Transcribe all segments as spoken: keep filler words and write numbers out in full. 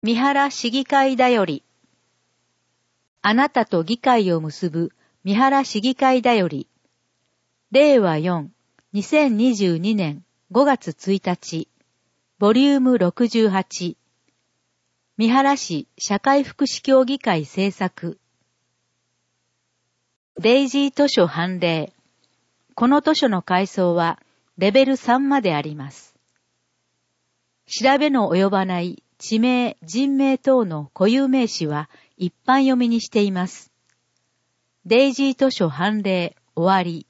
三原市議会だより。あなたと議会を結ぶ三原市議会だより。れいわよん、にせんにじゅうにねんごがつついたち、ボリュームろくじゅうはち。三原市社会福祉協議会制作。デイジー図書判例。この図書の階層はレベルさんまであります。調べの及ばない地名、人名等の固有名詞は一般読みにしています。デイジー図書判例終わり。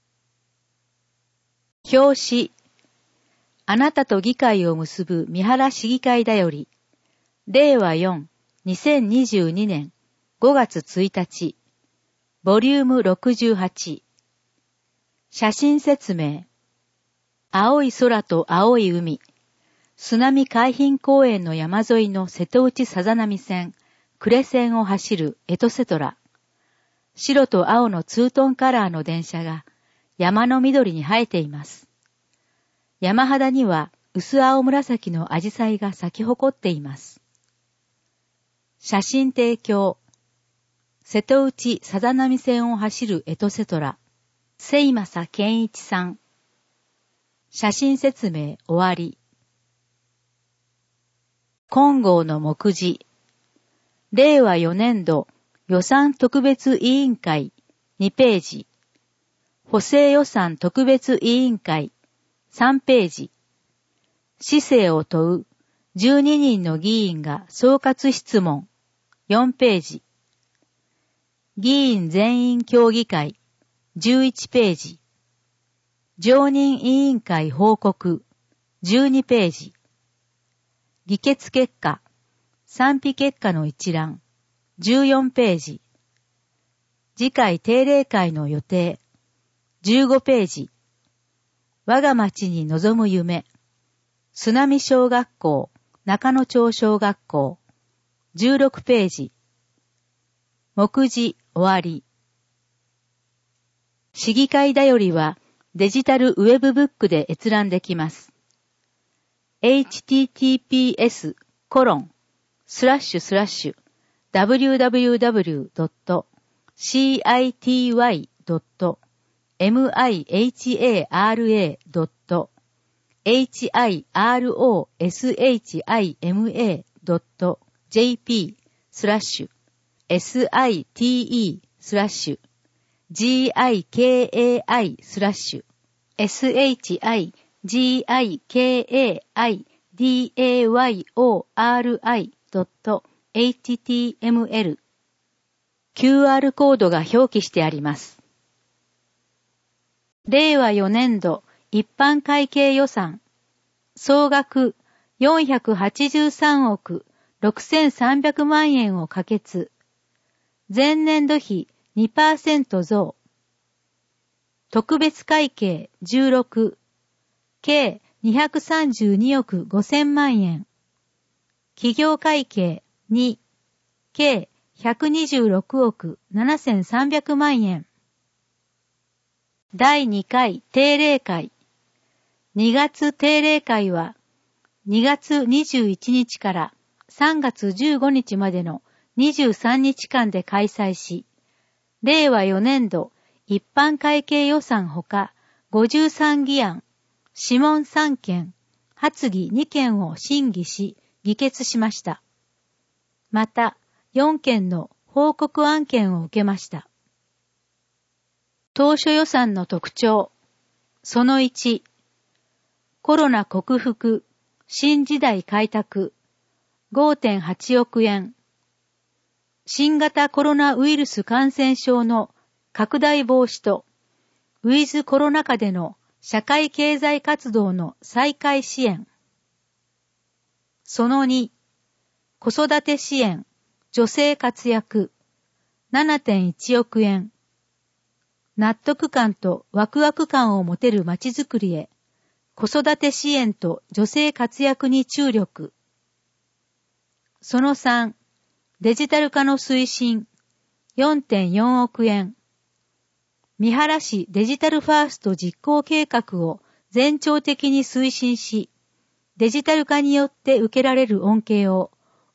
表紙。あなたと議会を結ぶ三原市議会だより。れいわよん、にせんにじゅうにねんごがつついたち。ボリュームろくじゅうはち。写真説明。青い空と青い海。須波海浜公園の山沿いの瀬戸内さざ波線、呉線を走るエトセトラ。白と青のツートンカラーの電車が山の緑に生えています。山肌には薄青紫のアジサイが咲き誇っています。写真提供。瀬戸内さざ波線を走るエトセトラ。末政健一さん。写真説明終わり。金剛の目次。れいわよねんど予算特別委員会にページ。補正予算特別委員会さんページ。市政を問うじゅうににんの議員が総括質問よんページ。議員全員協議会じゅういちページ。常任委員会報告じゅうにページ。議決結果、賛否結果の一覧じゅうよんページ。次回定例会の予定じゅうごページ。我が町に望む夢、須波小学校、中野町小学校じゅうろくページ。目次終わり。市議会だよりはデジタルウェブブックで閲覧できます。エイチティーティーピーエスコロンスラッシュスラッシュダブリューダブリューダブリュードットシーアイティーワイドットエムアイエイチエーアールエードットエイチアイアールオーエスエイチアイエムエードットジェーピースラッシュエスアイティーイースラッシュジーアイケーエーアイスラッシュエスエイチアイジーアイケーエーアイディーエーワイオーアールアイドットエイチティーエムエル キューアール コードが表記してあります。れいわよねんど一般会計予算総額よんひゃくはちじゅうさんおくろくせんさんびゃくまんえんを可決。前年度比 にパーセント 増。特別会計じゅうろく、計にひゃくさんじゅうにおくごせんまんえん。企業会計に、計ひゃくにじゅうろくおくななせんさんびゃくまんえん。だいにかい定例会。にがつ定例会はにがつにじゅういちにちからさんがつじゅうごにちまでのにじゅうさんにちかんで開催し、れいわよねんど一般会計予算ほかごじゅうさん議案、諮問さんけん、発議にけんを審議し、議決しました。また、よんけんの報告案件を受けました。当初予算の特徴。そのいち、コロナ克服、新時代開拓、ごてんはちおくえん。新型コロナウイルス感染症の拡大防止と、ウィズコロナ禍での社会経済活動の再開支援。そのに、子育て支援、女性活躍、ななてんいちおくえん。納得感とワクワク感を持てるまちづくりへ、子育て支援と女性活躍に注力。そのさん、デジタル化の推進、よんてんよんおくえん。三原市デジタルファースト実行計画を全庁的に推進し、デジタル化によって受けられる恩恵を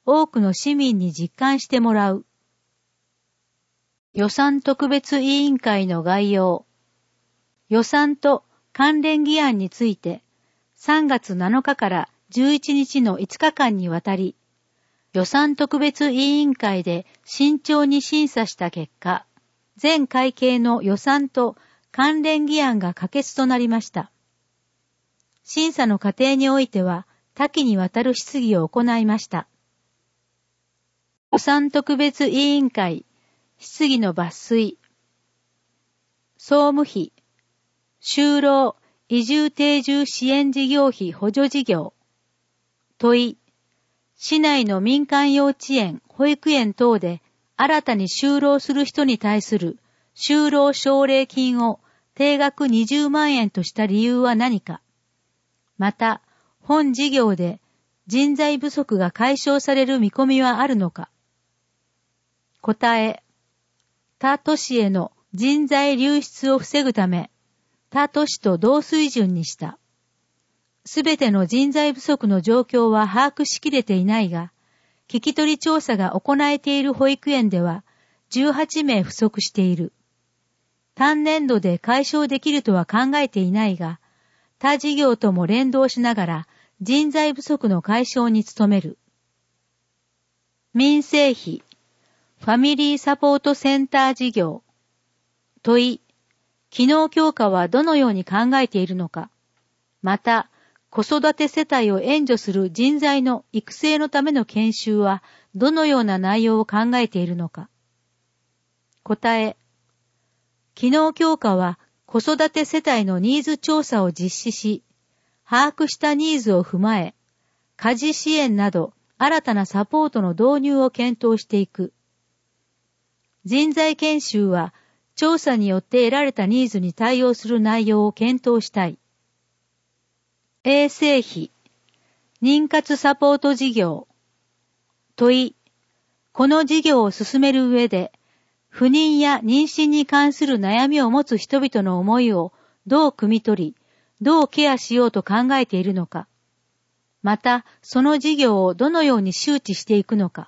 多くの市民に実感してもらう。予算特別委員会の概要。予算と関連議案についてさんがつなのかからじゅういちにちのいつかかんにわたり、予算特別委員会で慎重に審査した結果、全会計の予算と関連議案が可決となりました。審査の過程においては多岐にわたる質疑を行いました。予算特別委員会、質疑の抜粋。総務費、就労、移住定住支援事業費補助事業。問い、市内の民間幼稚園、保育園等で新たに就労する人に対する就労奨励金を定額にじゅうまんえんとした理由は何か。また、本事業で人材不足が解消される見込みはあるのか。答え、他都市への人材流出を防ぐため、他都市と同水準にした。すべての人材不足の状況は把握しきれていないが、聞き取り調査が行えている保育園ではじゅうはちめい不足している。単年度で解消できるとは考えていないが、他事業とも連動しながら人材不足の解消に努める。民生費、ファミリーサポートセンター事業。問い、機能強化はどのように考えているのか。また、子育て世帯を援助する人材の育成のための研修はどのような内容を考えているのか。答え、機能強化は子育て世帯のニーズ調査を実施し、把握したニーズを踏まえ、家事支援など新たなサポートの導入を検討していく。人材研修は調査によって得られたニーズに対応する内容を検討したい。衛生費、妊活サポート事業。問い、この事業を進める上で、不妊や妊娠に関する悩みを持つ人々の思いをどう汲み取り、どうケアしようと考えているのか。また、その事業をどのように周知していくのか。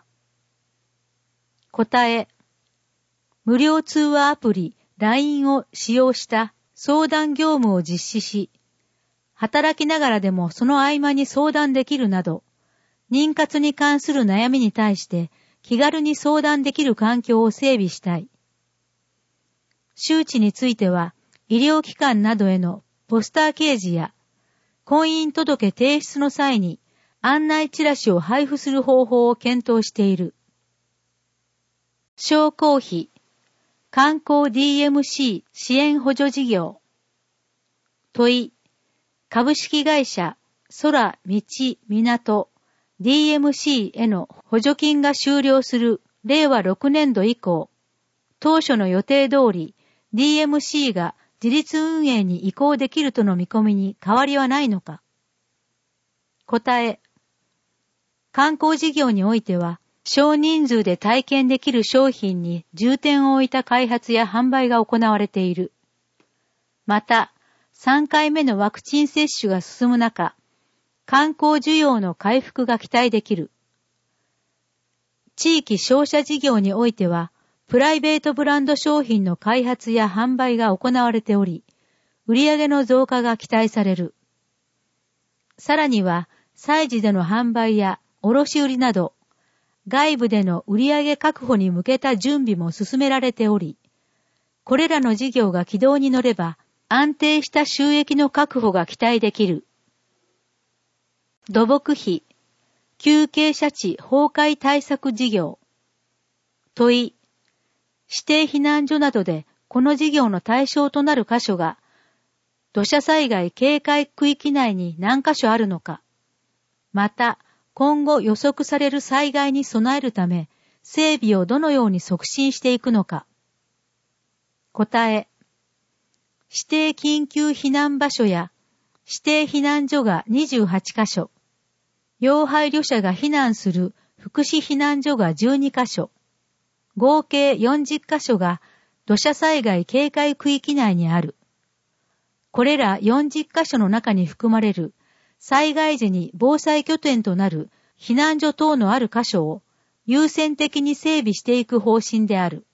答え、無料通話アプリ ライン を使用した相談業務を実施し、働きながらでもその合間に相談できるなど、妊活に関する悩みに対して気軽に相談できる環境を整備したい。周知については、医療機関などへのポスター掲示や、婚姻届提出の際に案内チラシを配布する方法を検討している。商工費、観光 ディーエムシー 支援補助事業。問い、株式会社空道港 ディーエムシー への補助金が終了するれいわろくねんど以降、当初の予定通り ディーエムシー が自立運営に移行できるとの見込みに変わりはないのか。答え、観光事業においては少人数で体験できる商品に重点を置いた開発や販売が行われている。また、さんかいめのワクチン接種が進む中、観光需要の回復が期待できる。地域商社事業においては、プライベートブランド商品の開発や販売が行われており、売上の増加が期待される。さらには、催事での販売や卸売など、外部での売上確保に向けた準備も進められており、これらの事業が軌道に乗れば、安定した収益の確保が期待できる。土木費、旧傾斜地崩壊対策事業。問い、指定避難所などでこの事業の対象となる箇所が、土砂災害警戒区域内に何箇所あるのか。また、今後予測される災害に備えるため、整備をどのように促進していくのか。答え、指定緊急避難場所や指定避難所がにじゅうはちかしょ、要配慮者が避難する福祉避難所がじゅうにかしょ、合計よんじゅっかしょが土砂災害警戒区域内にある。これらよんじゅっかしょの中に含まれる災害時に防災拠点となる避難所等のある箇所を優先的に整備していく方針である。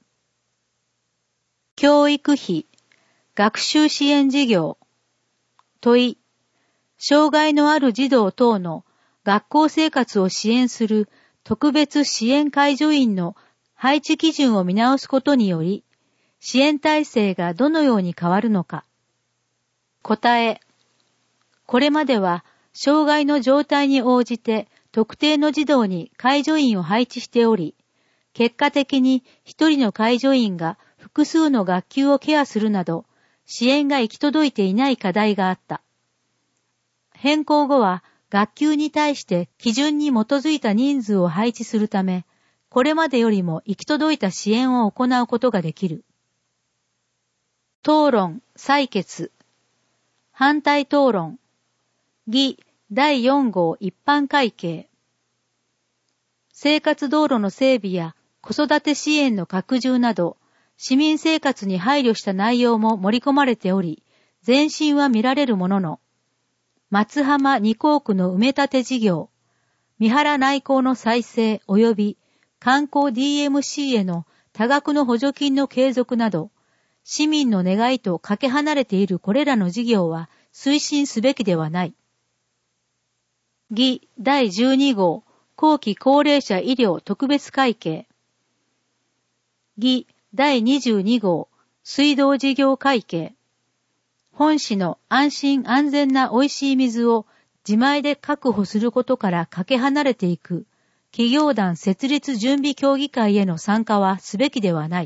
教育費、学習支援事業。問い、障害のある児童等の学校生活を支援する特別支援介助員の配置基準を見直すことにより、支援体制がどのように変わるのか。答え、これまでは障害の状態に応じて特定の児童に介助員を配置しており、結果的に一人の介助員が複数の学級をケアするなど、支援が行き届いていない課題があった。変更後は学級に対して基準に基づいた人数を配置するため、これまでよりも行き届いた支援を行うことができる。討論、採決。反対討論。議だいよん号一般会計。生活道路の整備や子育て支援の拡充など、市民生活に配慮した内容も盛り込まれており、前進は見られるものの、松浜二港区の埋め立て事業、三原内港の再生及び観光 ディーエムシー への多額の補助金の継続など、市民の願いとかけ離れているこれらの事業は推進すべきではない。議だいじゅうに号後期高齢者医療特別会計。議だいにじゅうに号水道事業会計。本市の安心安全な美味しい水を自前で確保することからかけ離れていく企業団設立準備協議会への参加はすべきではない。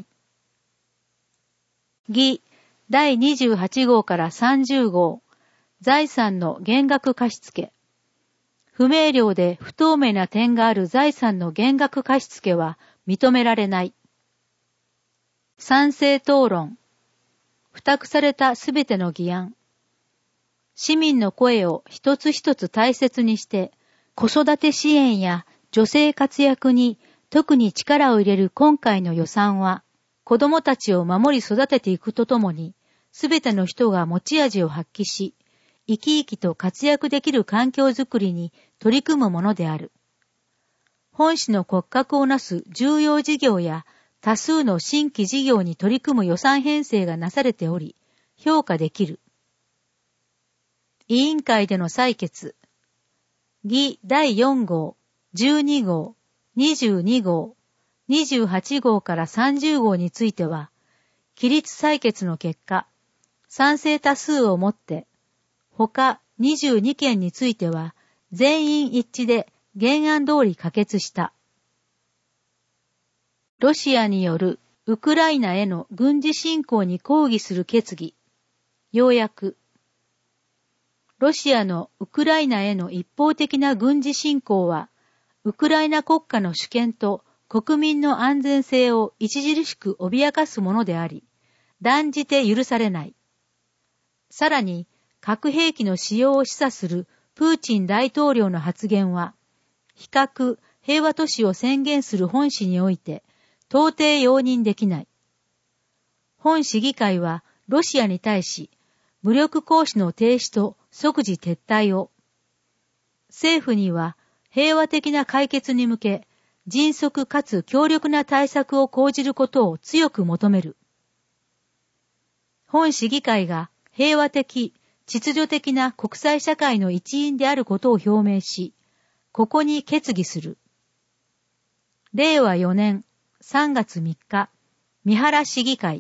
議だいにじゅうはち号からさんじゅう号財産の減額貸付。不明瞭で不透明な点がある財産の減額貸付は認められない。賛成討論。付託されたすべての議案。市民の声を一つ一つ大切にして、子育て支援や女性活躍に特に力を入れる今回の予算は、子供たちを守り育てていくとともに、すべての人が持ち味を発揮し、生き生きと活躍できる環境づくりに取り組むものである。本市の骨格をなす重要事業や多数の新規事業に取り組む予算編成がなされており、評価できる。委員会での採決。議だいよん号、じゅうに号、にじゅうに号、にじゅうはち号からさんじゅう号については、起立採決の結果、賛成多数をもって、他にじゅうに件については、全員一致で原案通り可決した。ロシアによるウクライナへの軍事侵攻に抗議する決議。要約。ロシアのウクライナへの一方的な軍事侵攻は、ウクライナ国家の主権と国民の安全性を著しく脅かすものであり、断じて許されない。さらに、核兵器の使用を示唆するプーチン大統領の発言は、非核平和都市を宣言する本市において、到底容認できない。本市議会はロシアに対し、武力行使の停止と即時撤退を、政府には平和的な解決に向け、迅速かつ強力な対策を講じることを強く求める。本市議会が平和的、秩序的な国際社会の一員であることを表明し、ここに決議する。れいわよねんさんがつみっか、三原市議会。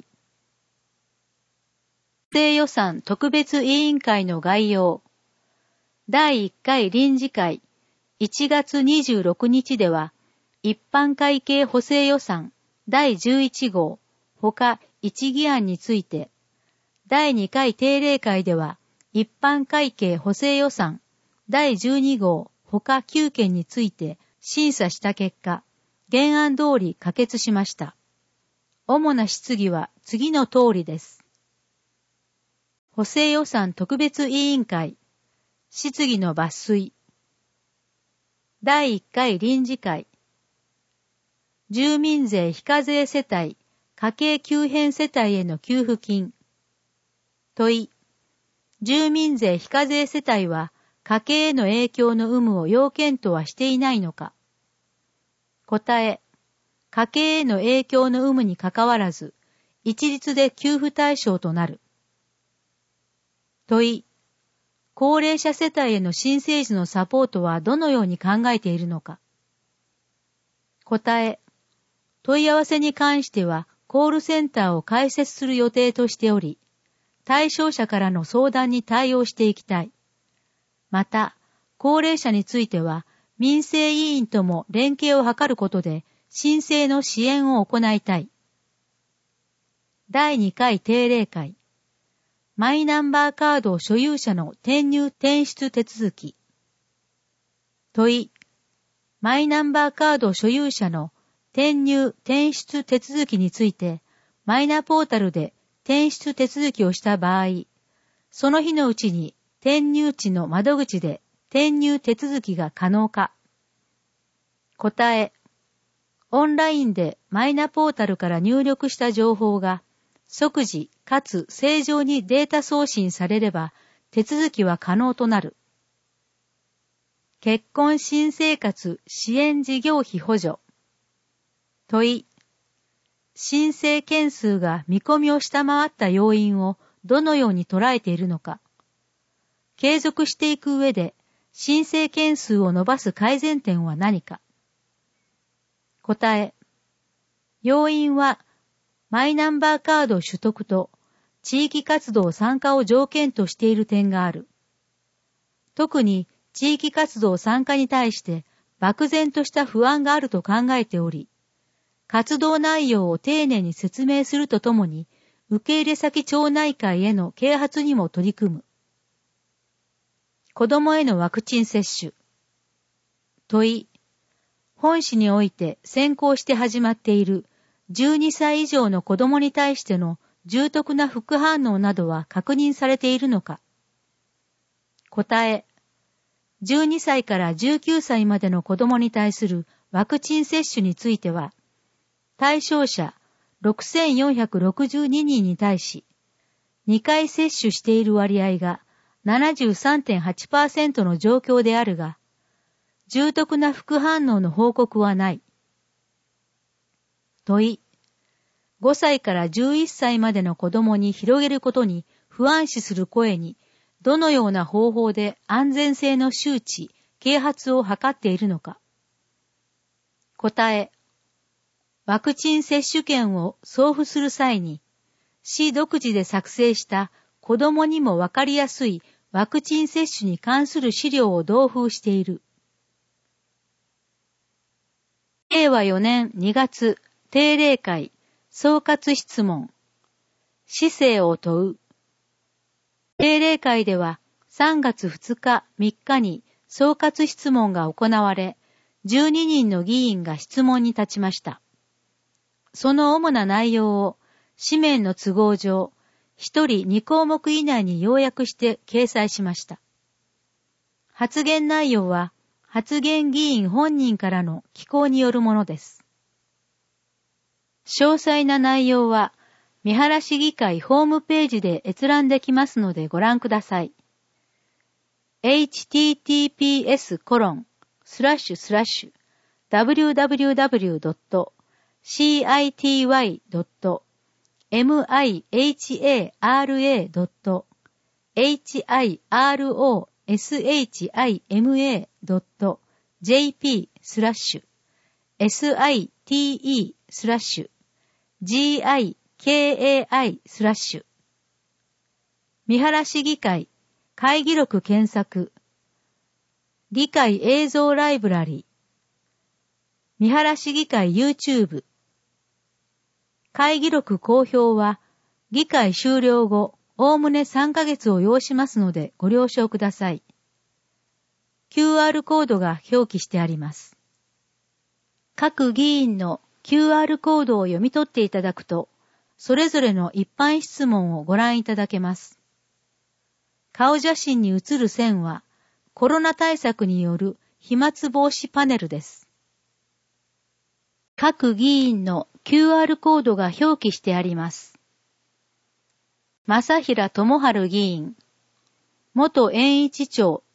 補正予算特別委員会の概要。だいいっかい臨時会いちがつにじゅうろくにちでは、一般会計補正予算だいじゅういち号他一議案について、だいにかい定例会では、一般会計補正予算だいじゅうに号他きゅう件について審査した結果、原案通り可決しました。主な質疑は次の通りです。補正予算特別委員会、質疑の抜粋。だいいっかい臨時会、住民税非課税世帯、家計急変世帯への給付金。問い、住民税非課税世帯は家計への影響の有無を要件とはしていないのか。答え、家計への影響の有無にかかわらず、一律で給付対象となる。問い、高齢者世帯への新生児のサポートはどのように考えているのか。答え、問い合わせに関してはコールセンターを開設する予定としており、対象者からの相談に対応していきたい。また、高齢者については民生委員とも連携を図ることで申請の支援を行いたい。だいにかい定例会。マイナンバーカード所有者の転入転出手続き。問い、マイナンバーカード所有者の転入転出手続きについて、マイナポータルで転出手続きをした場合、その日のうちに転入地の窓口で転入手続きが可能か。答え、オンラインでマイナポータルから入力した情報が即時かつ正常にデータ送信されれば手続きは可能となる。結婚新生活支援事業費補助。問い、申請件数が見込みを下回った要因をどのように捉えているのか。継続していく上で申請件数を伸ばす改善点は何か。答え、要因はマイナンバーカード取得と地域活動参加を条件としている点がある。特に地域活動参加に対して漠然とした不安があると考えており、活動内容を丁寧に説明するとともに、受け入れ先町内会への啓発にも取り組む。子供へのワクチン接種。問い、本市において先行して始まっているじゅうにさい以上の子供に対しての重篤な副反応などは確認されているのか。答え、じゅうにさいからじゅうきゅうさいまでの子供に対するワクチン接種については、対象者ろくせんよんひゃくろくじゅうににんに対し、にかい接種している割合が ななじゅうさんてんはちパーセント の状況であるが、重篤な副反応の報告はない。問い、ごさいからじゅういっさいまでの子供に広げることに不安視する声に、どのような方法で安全性の周知、啓発を図っているのか。答え、ワクチン接種券を送付する際に、市独自で作成した子供にもわかりやすいワクチン接種に関する資料を同封している。れいわよねんにがつ定例会総括質問。市政を問う。定例会ではさんがつふつかみっかに総括質問が行われ、じゅうににんの議員が質問に立ちました。その主な内容を紙面の都合上、ひとりにこうもく以内に要約して掲載しました。発言内容は発言議員本人からの寄稿によるものです。詳細な内容は三原市議会ホームページで閲覧できますのでご覧ください。エイチティーティーピーエスコロンスラッシュスラッシュダブリューダブリューダブリュードットシーアイティーワイドットエムアイエイチエーアールエードットエイチアイアールオーエスエイチアイエムエードットジェーピースラッシュエスアイティーイースラッシュジーアイケーエーアイスラッシュ三原市議会会議録検索議会映像ライブラリ三原市議会 YouTube 会議録公表は議会終了後おおむねさんかげつを要しますのでご了承ください。キューアール コードが表記してあります。各議員の キューアール コードを読み取っていただくと、それぞれの一般質問をご覧いただけます。顔写真に写る線は、コロナ対策による飛沫防止パネルです。各議員の キューアール コードが表記してあります。正平智春議員、元延一町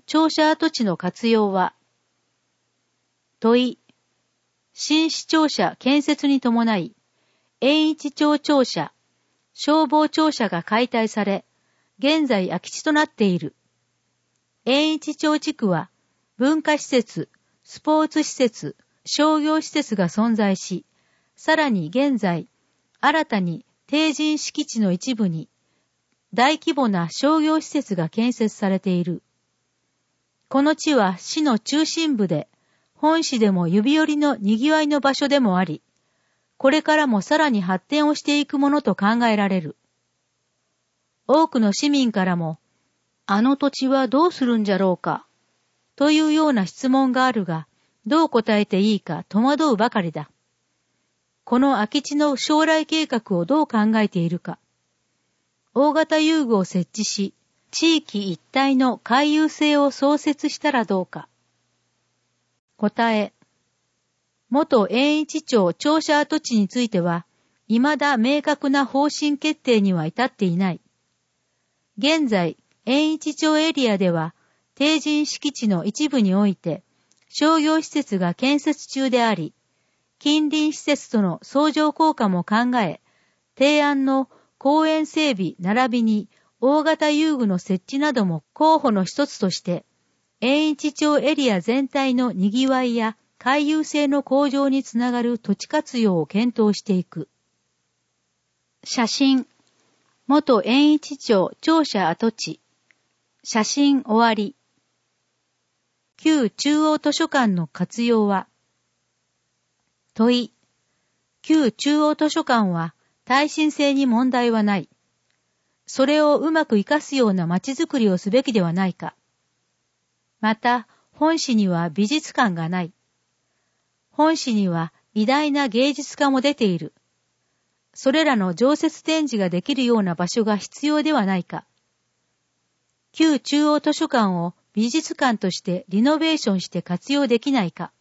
庁舎跡地の活用は、問い、新市庁舎建設に伴い、延一町庁舎、消防庁舎が解体され、現在空き地となっている。延一町地区は、文化施設、スポーツ施設、商業施設が存在し、さらに現在、新たに帝人敷地の一部に、大規模な商業施設が建設されている。この地は市の中心部で、本市でも指折りの賑わいの場所でもあり、これからもさらに発展をしていくものと考えられる。多くの市民からも、あの土地はどうするんじゃろうか、というような質問があるが、どう答えていいか戸惑うばかりだ。この空き地の将来計画をどう考えているか。大型遊具を設置し、地域一体の回遊性を創設したらどうか。答え。元延一町庁舎跡地については、未だ明確な方針決定には至っていない。現在、延一町エリアでは、帝人敷地の一部において、商業施設が建設中であり、近隣施設との相乗効果も考え、提案の公園整備並びに大型遊具の設置なども候補の一つとして、延一町エリア全体の賑わいや回遊性の向上につながる土地活用を検討していく。写真。元延一町庁舎跡地。写真終わり。旧中央図書館の活用は、問い。旧中央図書館は耐震性に問題はない。それをうまく活かすような街づくりをすべきではないか。また、本市には美術館がない。本市には偉大な芸術家も出ている。それらの常設展示ができるような場所が必要ではないか。旧中央図書館を美術館としてリノベーションして活用できないか。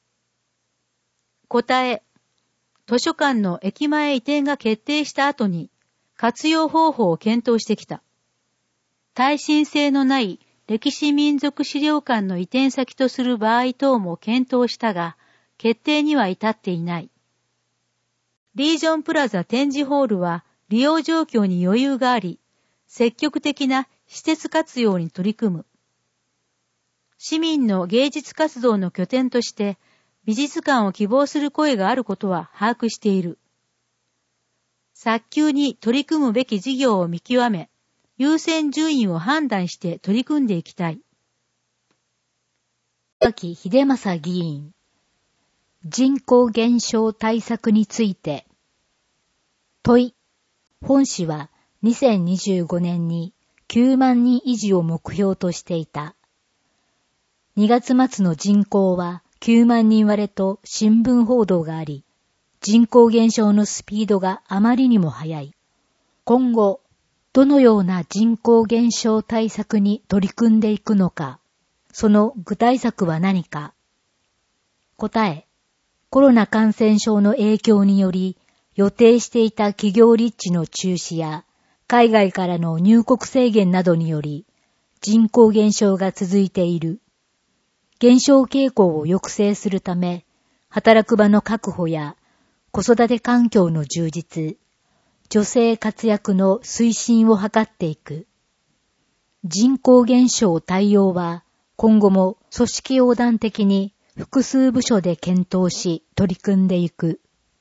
答え。図書館の駅前移転が決定した後に活用方法を検討してきた。耐震性のない歴史民族資料館の移転先とする場合等も検討したが、決定には至っていない。リージョンプラザ展示ホールは利用状況に余裕があり、積極的な施設活用に取り組む。市民の芸術活動の拠点として美術館を希望する声があることは把握している。早急に取り組むべき事業を見極め、優先順位を判断して取り組んでいきたい。 脇秀正議員。人口減少対策について。問い。本市はにせんにじゅうごねんにきゅうまんにん維持を目標としていた。にがつ末の人口はきゅうまんにん割れと新聞報道があり、人口減少のスピードがあまりにも速い。今後、どのような人口減少対策に取り組んでいくのか、その具体策は何か。答え。コロナ感染症の影響により、予定していた企業立地の中止や、海外からの入国制限などにより、人口減少が続いている。減少傾向を抑制するため、働く場の確保や子育て環境の充実、女性活躍の推進を図っていく。人口減少対応は今後も組織横断的に複数部署で検討し取り組んでいく。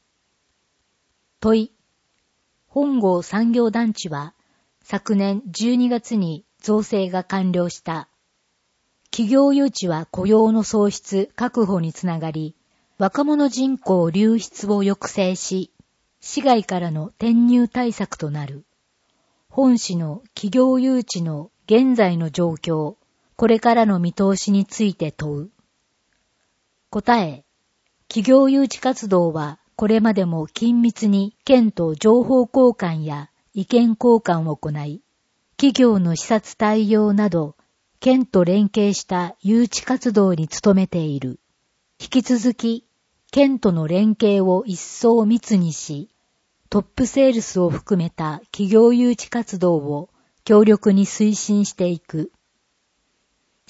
問い。本郷産業団地は昨年じゅうにがつに造成が完了した。企業誘致は雇用の創出確保につながり、若者人口流出を抑制し、市外からの転入対策となる。本市の企業誘致の現在の状況、これからの見通しについて問う。答え。企業誘致活動はこれまでも緊密に県と情報交換や意見交換を行い、企業の視察対応など、県と連携した誘致活動に努めている。引き続き、県との連携を一層密にし、トップセールスを含めた企業誘致活動を強力に推進していく。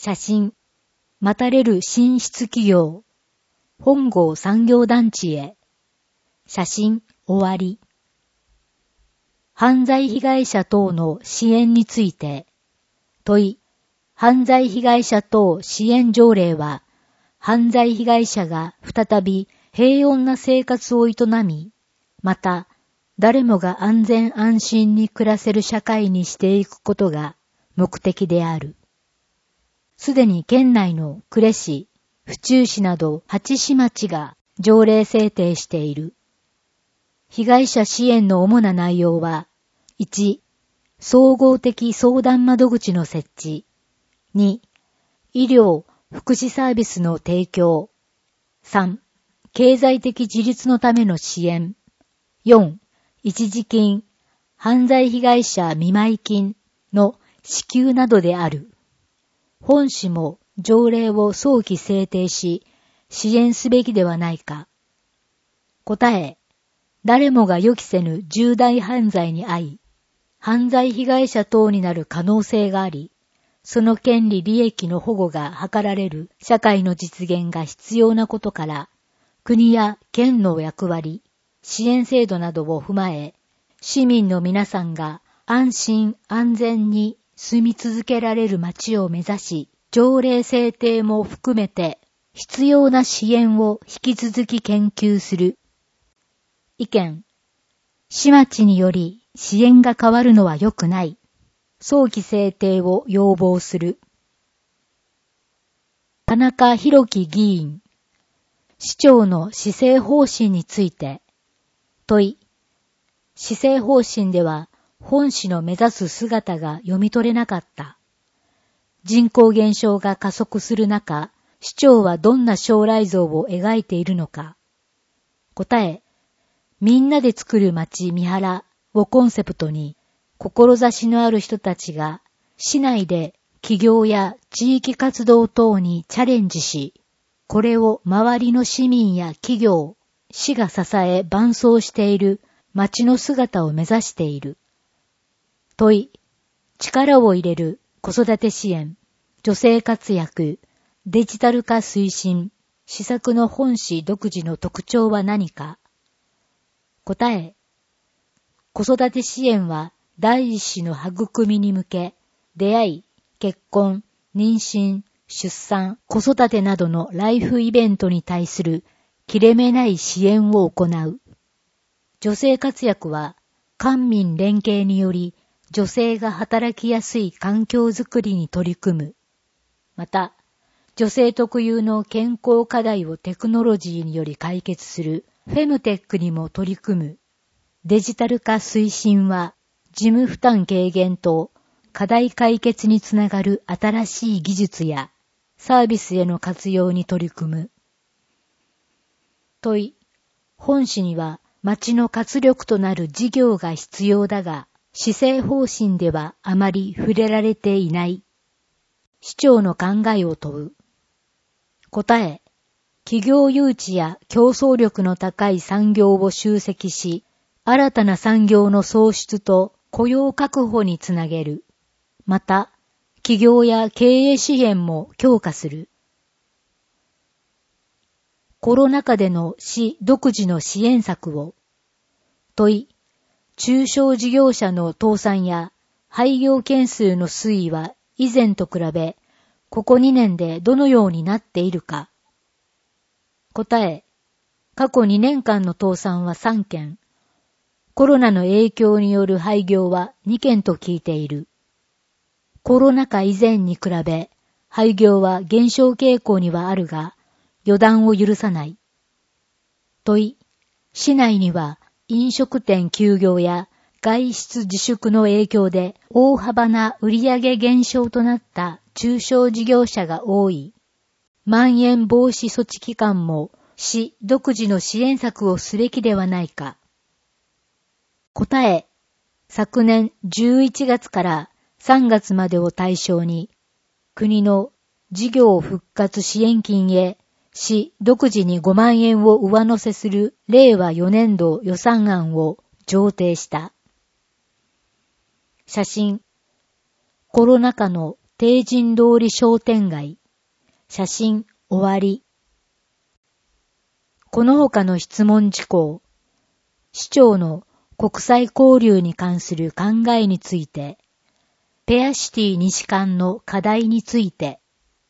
写真、待たれる進出企業、本郷産業団地へ。写真、終わり。犯罪被害者等の支援について、問い、犯罪被害者等支援条例は、犯罪被害者が再び平穏な生活を営み、また、誰もが安全安心に暮らせる社会にしていくことが目的である。すでに県内の呉市、府中市などはち市町が条例制定している。被害者支援の主な内容は、いち、総合的相談窓口の設置。に、医療・福祉サービスの提供。さん、経済的自立のための支援。よん、一時金、犯罪被害者見舞金の支給などである。本市も条例を早期制定し、支援すべきではないか。答え、誰もが予期せぬ重大犯罪に遭い、犯罪被害者等になる可能性があり、その権利利益の保護が図られる社会の実現が必要なことから、国や県の役割、支援制度などを踏まえ、市民の皆さんが安心安全に住み続けられる街を目指し、条例制定も含めて必要な支援を引き続き研究する。意見。市町により支援が変わるのは良くない。早期制定を要望する。田中裕樹議員。市長の施政方針について。問い。施政方針では本市の目指す姿が読み取れなかった。人口減少が加速する中、市長はどんな将来像を描いているのか。答え。みんなで作る街三原をコンセプトに、志のある人たちが市内で起業や地域活動等にチャレンジし、これを周りの市民や企業、市が支え伴走している町の姿を目指している。問い、力を入れる子育て支援、女性活躍、デジタル化推進、施策の本市独自の特徴は何か。答え、子育て支援は第一子の育みに向け、出会い、結婚、妊娠、出産、子育てなどのライフイベントに対する切れ目ない支援を行う。女性活躍は、官民連携により、女性が働きやすい環境づくりに取り組む。また、女性特有の健康課題をテクノロジーにより解決するフェムテックにも取り組む。デジタル化推進は、事務負担軽減と課題解決につながる新しい技術やサービスへの活用に取り組む。問い、本市には町の活力となる事業が必要だが、施政方針ではあまり触れられていない。市長の考えを問う。答え、企業誘致や競争力の高い産業を集積し、新たな産業の創出と雇用確保につなげる。また、企業や経営支援も強化する。コロナ禍での市独自の支援策を。問い、中小事業者の倒産や廃業件数の推移は以前と比べ、ここにねんでどのようになっているか。答え、過去にねんかんの倒産はさんけん、コロナの影響による廃業はにけんと聞いている。コロナ禍以前に比べ、廃業は減少傾向にはあるが、予断を許さない。問い、市内には飲食店休業や外出自粛の影響で大幅な売上減少となった中小事業者が多い。まん延防止措置期間も市独自の支援策をすべきではないか。答え、昨年じゅういちがつからさんがつまでを対象に、国の事業復活支援金へ市独自にごまんえんを上乗せするれいわよねんど予算案を上呈した。写真、コロナ禍の帝人通り商店街。写真終わり。この他の質問事項。市長の国際交流に関する考えについて、ペアシティ西館の課題について、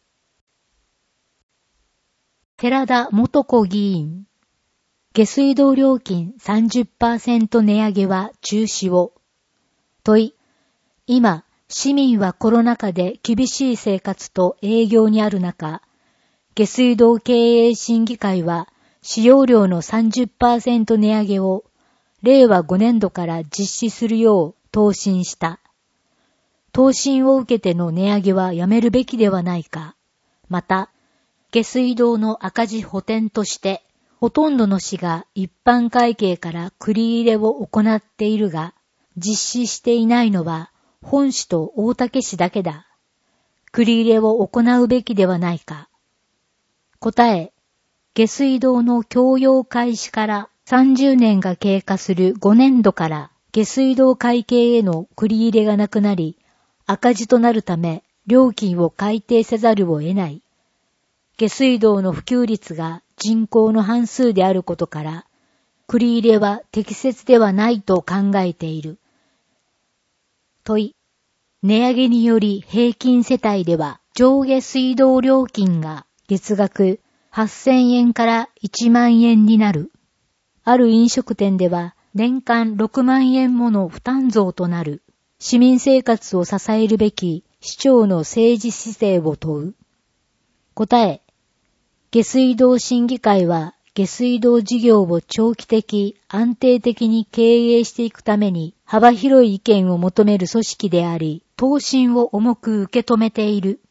寺田元子議員、下水道料金 さんじゅっパーセント 値上げは中止を。問い、今、市民はコロナ禍で厳しい生活と営業にある中、下水道経営審議会は使用量の さんじゅっパーセント 値上げをれいわごねんどから実施するよう答申した。答申を受けての値上げはやめるべきではないか。また、下水道の赤字補填として、ほとんどの市が一般会計から繰り入れを行っているが、実施していないのは本市と大竹市だけだ。繰り入れを行うべきではないか。答え、下水道の供用開始からさんじゅうねんが経過するごねんどから下水道会計への繰り入れがなくなり、赤字となるため料金を改定せざるを得ない。下水道の普及率が人口の半数であることから、繰り入れは適切ではないと考えている。問い、値上げにより平均世帯では上下水道料金が月額はっせんえんからいちまんえんになる。ある飲食店では年間ろくまんえんもの負担増となる。市民生活を支えるべき市長の政治姿勢を問う。答え、下水道審議会は下水道事業を長期的、安定的に経営していくために幅広い意見を求める組織であり、答申を重く受け止めている。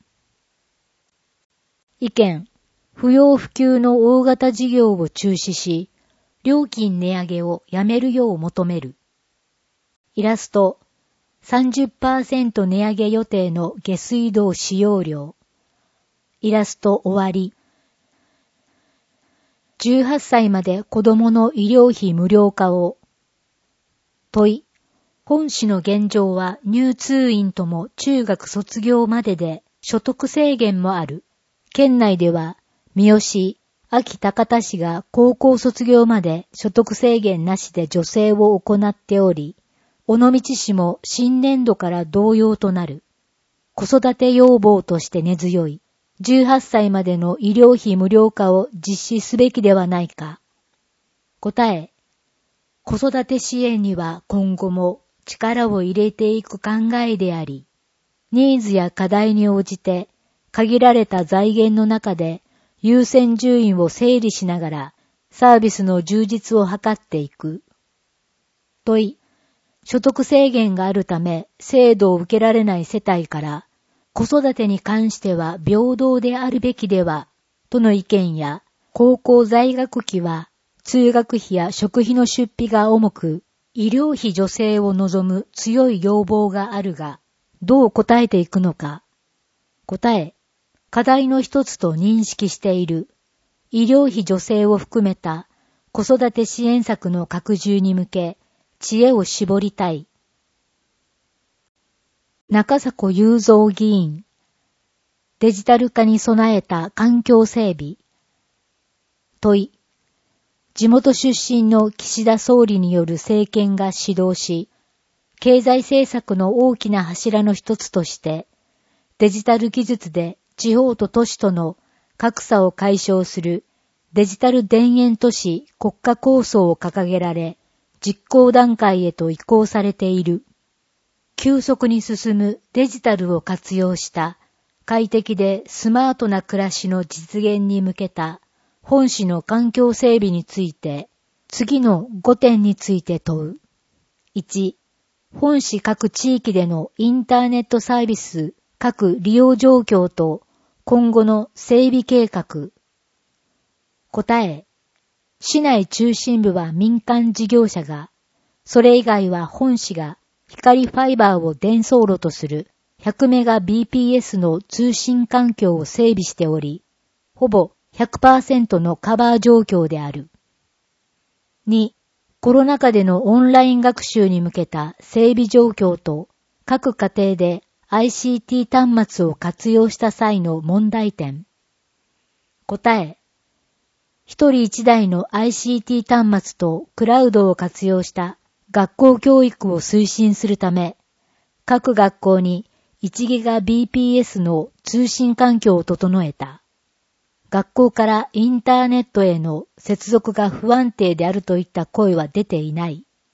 意見、不要不急の大型事業を中止し、料金値上げをやめるよう求める。イラスト、さんじゅっパーセント 値上げ予定の下水道使用量。イラスト終わり。じゅうはっさいまで子供の医療費無料化を。問い、本市の現状は入通院とも中学卒業までで所得制限もある。県内では三好、安芸高田市が高校卒業まで所得制限なしで助成を行っており、尾道市も新年度から同様となる。子育て要望として根強い。じゅうはっさいまでの医療費無料化を実施すべきではないか。答え、子育て支援には今後も力を入れていく考えであり、ニーズや課題に応じて限られた財源の中で優先順位を整理しながらサービスの充実を図っていく。問い、所得制限があるため制度を受けられない世帯から子育てに関しては平等であるべきでは、との意見や、高校在学期は通学費や食費の出費が重く、医療費助成を望む強い要望があるが、どう答えていくのか。答え、課題の一つと認識している。医療費助成を含めた子育て支援策の拡充に向け、知恵を絞りたい。中迫雄三議員、デジタル化に備えた環境整備。問い、地元出身の岸田総理による政権が指導し、経済政策の大きな柱の一つとして、デジタル技術で地方と都市との格差を解消するデジタル田園都市国家構想を掲げられ、実行段階へと移行されている。急速に進むデジタルを活用した快適でスマートな暮らしの実現に向けた本市の環境整備について次のごてんについて問う。いち、本市各地域でのインターネットサービス各利用状況と今後の整備計画。答え、市内中心部は民間事業者が、それ以外は本市が光ファイバーを伝送路とする ひゃくメガビーピーエス の通信環境を整備しており、ほぼ ひゃくパーセント のカバー状況である。に、コロナ禍でのオンライン学習に向けた整備状況と各家庭でアイシーティー 端末を活用した際の問題点。答え。一人一台の アイシーティー 端末とクラウドを活用した学校教育を推進するため、各学校にいちギガビーピーエス の通信環境を整えた。学校からインターネットへの接続が不安定であるといった声は出ていない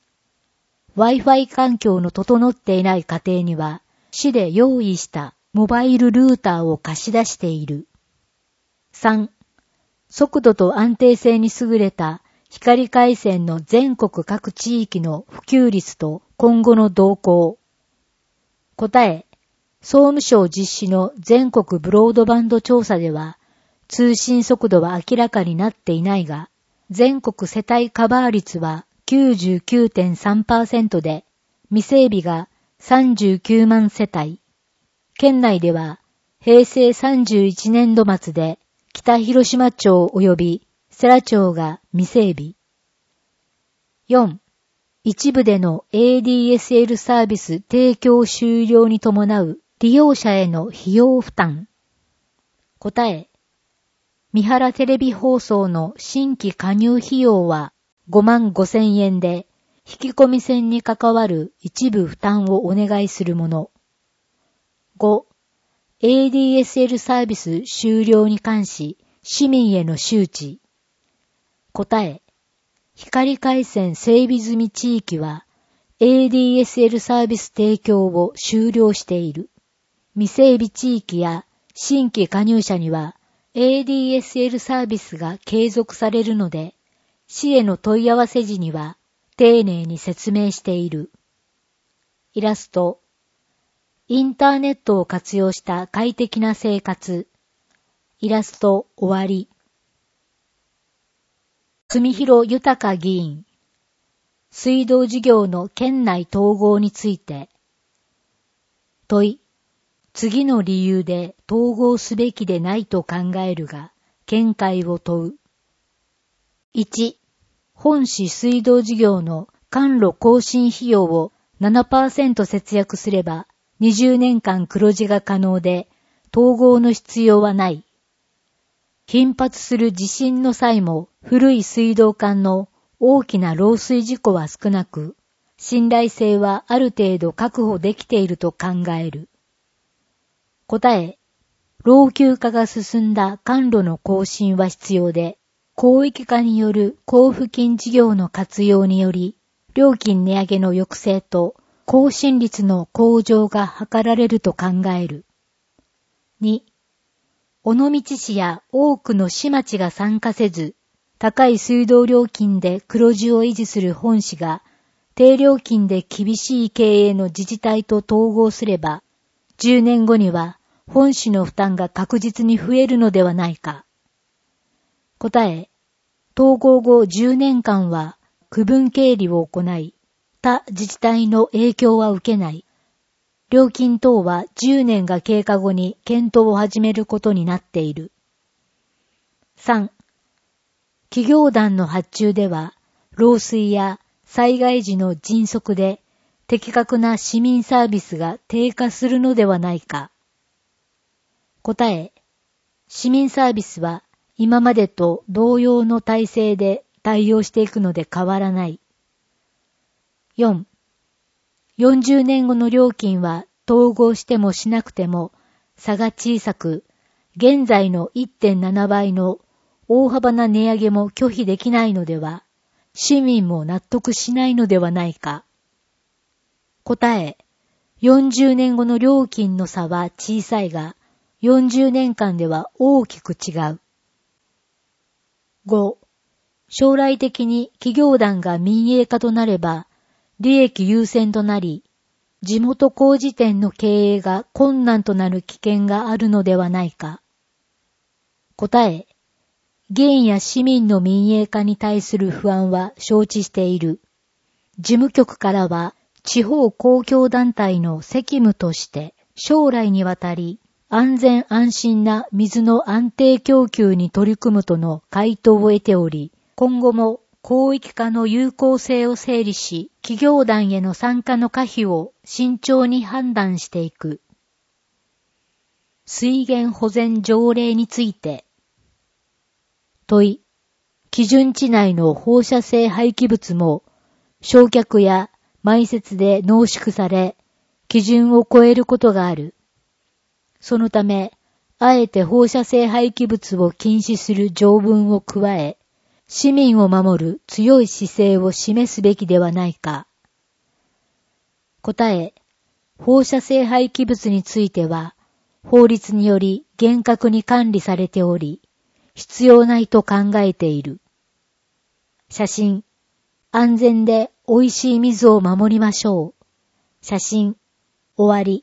。Wi-Fi 環境の整っていない家庭には、市で用意したモバイルルーターを貸し出している。さん. 速度と安定性に優れた光回線の全国各地域の普及率と今後の動向。答え。総務省実施の全国ブロードバンド調査では、通信速度は明らかになっていないが、全国世帯カバー率は きゅうじゅうきゅうてんさんパーセント で、未整備がさんじゅうきゅうまん世帯。県内では、平成さんじゅういちねんど末で、北広島町及び世羅町が未整備。よん. 一部での エーディーエスエル サービス提供終了に伴う利用者への費用負担。答え。三原テレビ放送の新規加入費用はごまんごせんえんで、引き込み線に関わる一部負担をお願いするもの。ご. エーディーエスエル サービス終了に関し、市民への周知。答え。光回線整備済み地域は、エーディーエスエル サービス提供を終了している。未整備地域や新規加入者には、エーディーエスエル サービスが継続されるので、市への問い合わせ時には、丁寧に説明している。イラスト。インターネットを活用した快適な生活。イラスト終わり。住広豊議員。水道事業の県内統合について。問い。次の理由で統合すべきでないと考えるが、見解を問う。いち. 本市水道事業の管路更新費用を ななパーセント 節約すればにじゅうねんかん黒字が可能で統合の必要はない。頻発する地震の際も古い水道管の大きな漏水事故は少なく、信頼性はある程度確保できていると考える。答え。老朽化が進んだ管路の更新は必要で、広域化による交付金事業の活用により、料金値上げの抑制と更新率の向上が図られると考える。に. 尾道市や多くの市町が参加せず、高い水道料金で黒字を維持する本市が、低料金で厳しい経営の自治体と統合すれば、じゅうねんごには本市の負担が確実に増えるのではないか。答え。統合後じゅうねんかんは区分経理を行い、他自治体の影響は受けない。料金等はじゅうねんが経過後に検討を始めることになっている。さん. 企業団の発注では、漏水や災害時の迅速で的確な市民サービスが低下するのではないか。答え。市民サービスは今までと同様の体制で対応していくので変わらない。よん. よんじゅうねんごの料金は統合してもしなくても差が小さく、現在の いってんななばいの大幅な値上げも拒否できないのでは、市民も納得しないのではないか。答え。よんじゅうねんごの料金の差は小さいが、よんじゅうねんかんでは大きく違う。ご. 将来的に企業団が民営化となれば、利益優先となり、地元工事店の経営が困難となる危険があるのではないか。答え。議員や市民の民営化に対する不安は承知している。事務局からは、地方公共団体の責務として、将来にわたり、安全安心な水の安定供給に取り組むとの回答を得ており、今後も広域化の有効性を整理し、企業団への参加の可否を慎重に判断していく。 水源保全条例について。問い、基準地内の放射性廃棄物も焼却や埋設で濃縮され、基準を超えることがある。そのため、あえて放射性廃棄物を禁止する条文を加え、市民を守る強い姿勢を示すべきではないか。答え、放射性廃棄物については、法律により厳格に管理されており、必要ないと考えている。写真、安全で美味しい水を守りましょう。写真、終わり。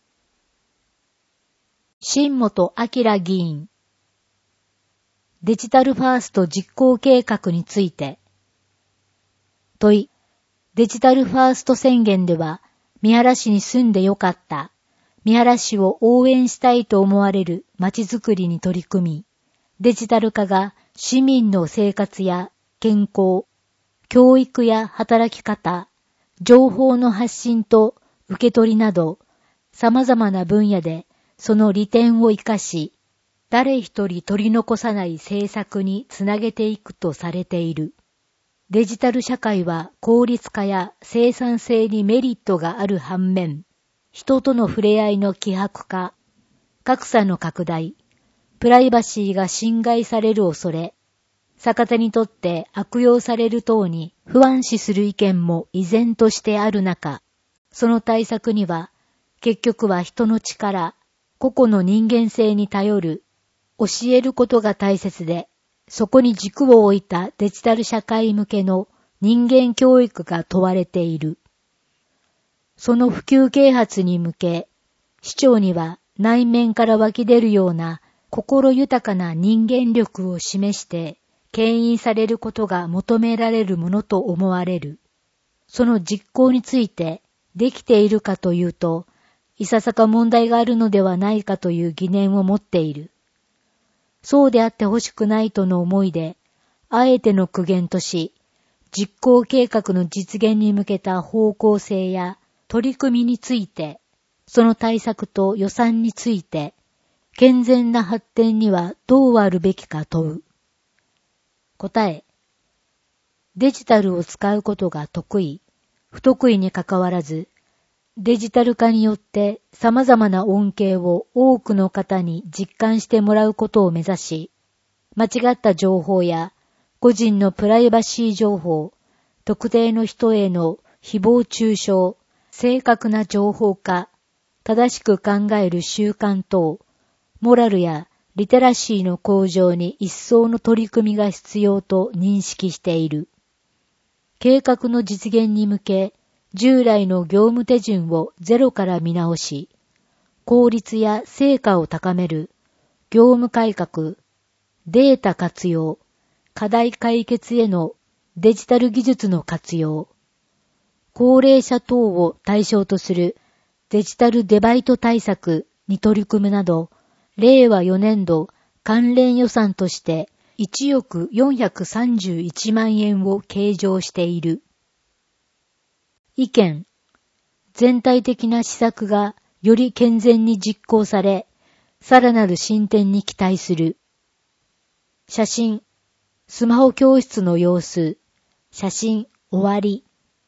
新本明議員。デジタルファースト実行計画について。問い、デジタルファースト宣言では、三原市に住んでよかった。三原市を応援したいと思われる街づくりに取り組み、デジタル化が市民の生活や健康、教育や働き方、情報の発信と受け取りなど、様々な分野でその利点を生かし、誰一人取り残さない政策につなげていくとされている。デジタル社会は効率化や生産性にメリットがある反面、人との触れ合いの希薄化、格差の拡大、プライバシーが侵害される恐れ、逆手にとって悪用される等に不安視する意見も依然としてある中、その対策には結局は人の力、個々の人間性に頼る、教えることが大切で、そこに軸を置いたデジタル社会向けの人間教育が問われている。その普及啓発に向け、市長には内面から湧き出るような心豊かな人間力を示して牽引されることが求められるものと思われる。その実行についてできているかというと、いささか問題があるのではないかという疑念を持っている。そうであってほしくないとの思いで、あえての苦言とし、実行計画の実現に向けた方向性や取り組みについて、その対策と予算について、健全な発展にはどうあるべきか問う。答え。デジタルを使うことが得意、不得意にかかわらず、デジタル化によって様々な恩恵を多くの方に実感してもらうことを目指し、間違った情報や個人のプライバシー情報、特定の人への誹謗中傷、正確な情報化、正しく考える習慣等、モラルやリテラシーの向上に一層の取り組みが必要と認識している。計画の実現に向け、従来の業務手順をゼロから見直し、効率や成果を高める、業務改革、データ活用、課題解決へのデジタル技術の活用、高齢者等を対象とするデジタルデバイト対策に取り組むなど、令和よねん度関連予算としていちおくよんひゃくさんじゅういちまんえんを計上している。意見。全体的な施策がより健全に実行され、さらなる進展に期待する。写真。スマホ教室の様子。写真終わり。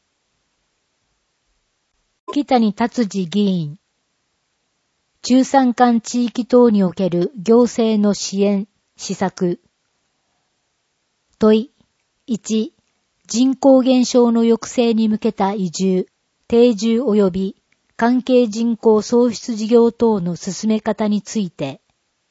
北谷達治議員。中山間地域等における行政の支援、施策。問い。いち、人口減少の抑制に向けた移住、定住及び関係人口創出事業等の進め方について。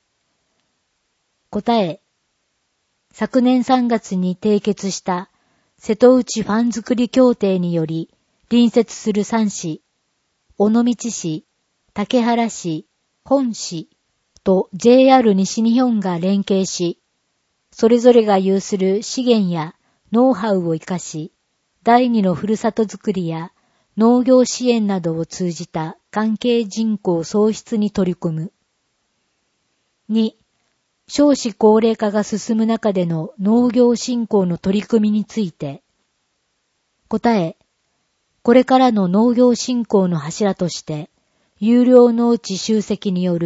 答え。昨年さんがつに締結した瀬戸内ファン作り協定により隣接するさん市、尾道市、竹原市、本市と ジェイアール 西日本が連携し、それぞれが有する資源やノウハウを生かし、第二のふるさとづくりや農業支援などを通じた関係人口創出に取り組む。に、少子高齢化が進む中での農業振興の取り組みについて。答え、これからの農業振興の柱として、有料農地集積による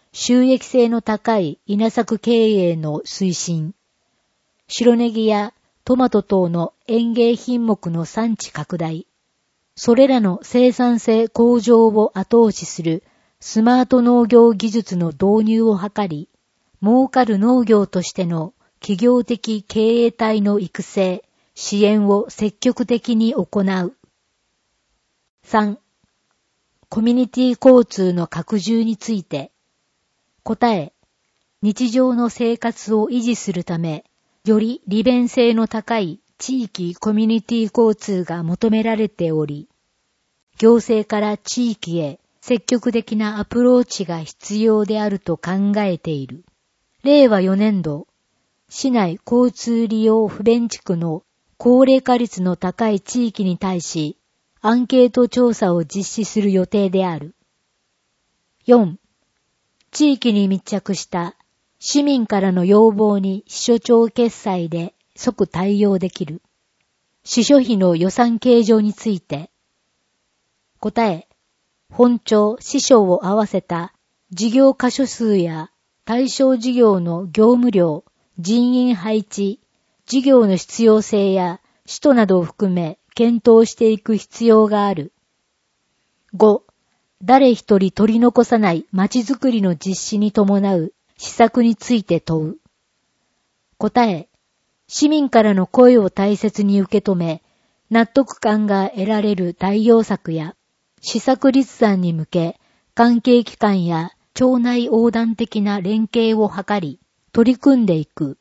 収益性の高い稲作経営の推進、白ネギやトマト等の園芸品目の産地拡大、それらの生産性向上を後押しするスマート農業技術の導入を図り、儲かる農業としての企業的経営体の育成、支援を積極的に行う。さん. コミュニティ交通の拡充について。答え、日常の生活を維持するため、より利便性の高い地域コミュニティ交通が求められており、行政から地域へ積極的なアプローチが必要であると考えている。れいわよねんど、市内交通利用不便地区の高齢化率の高い地域に対し、アンケート調査を実施する予定である。よん. 地域に密着した市民からの要望に市所長決済で即対応できる。市所費の予算計上について。答え、本庁市所を合わせた事業箇所数や対象事業の業務量、人員配置、事業の必要性や使途などを含め検討していく必要がある。ご. 誰一人取り残さないまちづくりの実施に伴う施策について問う。答え、市民からの声を大切に受け止め、納得感が得られる対応策や施策立案に向け、関係機関や庁内横断的な連携を図り、取り組んでいく。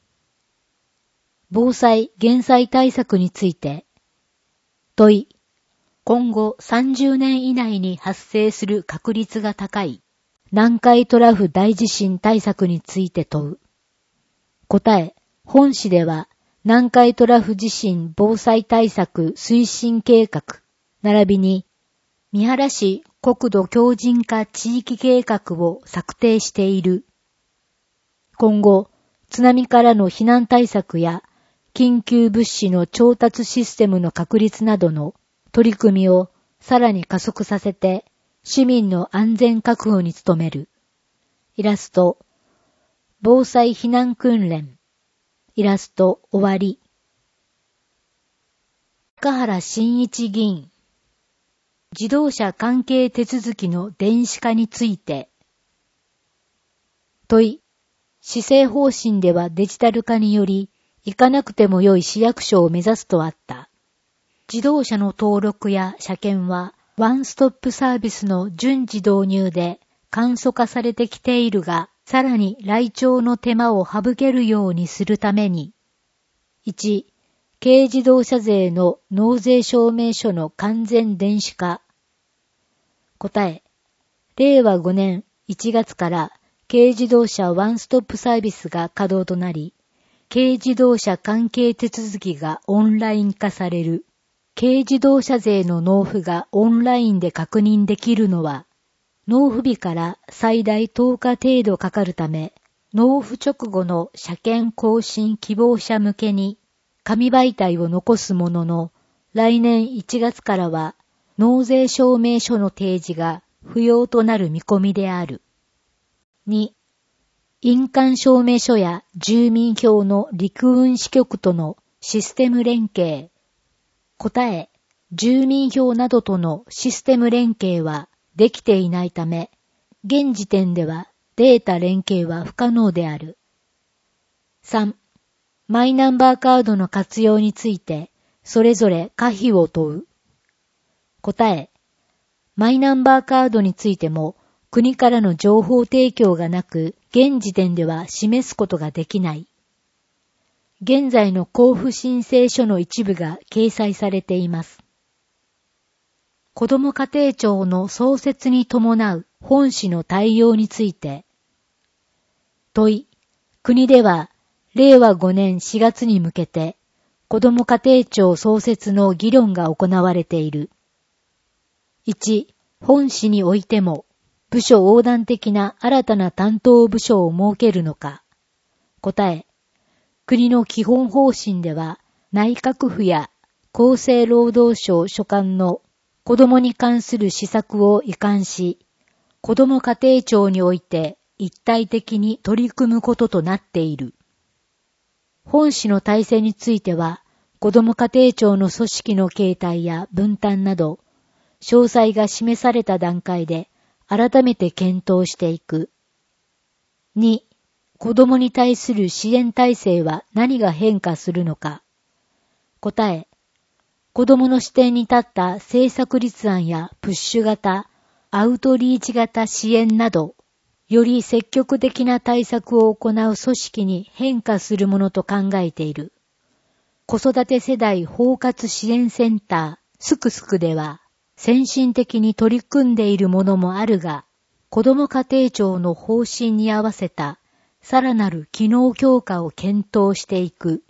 防災・減災対策について。問い。今後さんじゅうねん以内に発生する確率が高い南海トラフ大地震対策について問う。答え。本市では南海トラフ地震防災対策推進計画、並びに三原市国土強靭化地域計画を策定している。今後、津波からの避難対策や緊急物資の調達システムの確立などの取り組みをさらに加速させて市民の安全確保に努める。イラスト、防災避難訓練。イラスト終わり。高原真一議員。自動車関係手続きの電子化について。問い。施政方針ではデジタル化により、行かなくても良い市役所を目指すとあった。自動車の登録や車検は、ワンストップサービスの順次導入で簡素化されてきているが、さらに来庁の手間を省けるようにするために、いち. 軽自動車税の納税証明書の完全電子化。答え、れいわごねんいちがつから軽自動車ワンストップサービスが稼働となり、軽自動車関係手続きがオンライン化される。軽自動車税の納付がオンラインで確認できるのは、納付日から最大とおか程度かかるため、納付直後の車検更新希望者向けに紙媒体を残すものの、来年いちがつからは納税証明書の提示が不要となる見込みである。に. 印鑑証明書や住民票の陸運支局とのシステム連携。答え、住民票などとのシステム連携はできていないため、現時点ではデータ連携は不可能である。さん. マイナンバーカードの活用について、それぞれ可否を問う。答え、マイナンバーカードについても、国からの情報提供がなく、現時点では示すことができない。現在の交付申請書の一部が掲載されています。子ども家庭庁の創設に伴う本市の対応について。問い、国では、れいわごねんしがつに向けて、子ども家庭庁創設の議論が行われている。いち. 本市においても、部署横断的な新たな担当部署を設けるのか。答え、国の基本方針では、内閣府や厚生労働省所管の子どもに関する施策を移管し、 子ども家庭庁において一体的に取り組むこととなっている。本市の体制については、子ども家庭庁の組織の形態や分担など、詳細が示された段階で改めて検討していく。に、子どもに対する支援体制は何が変化するのか。答え、子どもの視点に立った政策立案やプッシュ型、アウトリーチ型支援など、より積極的な対策を行う組織に変化するものと考えている。子育て世代包括支援センター、すくすくでは、先進的に取り組んでいるものもあるが、子ども家庭庁の方針に合わせたさらなる機能強化を検討していく。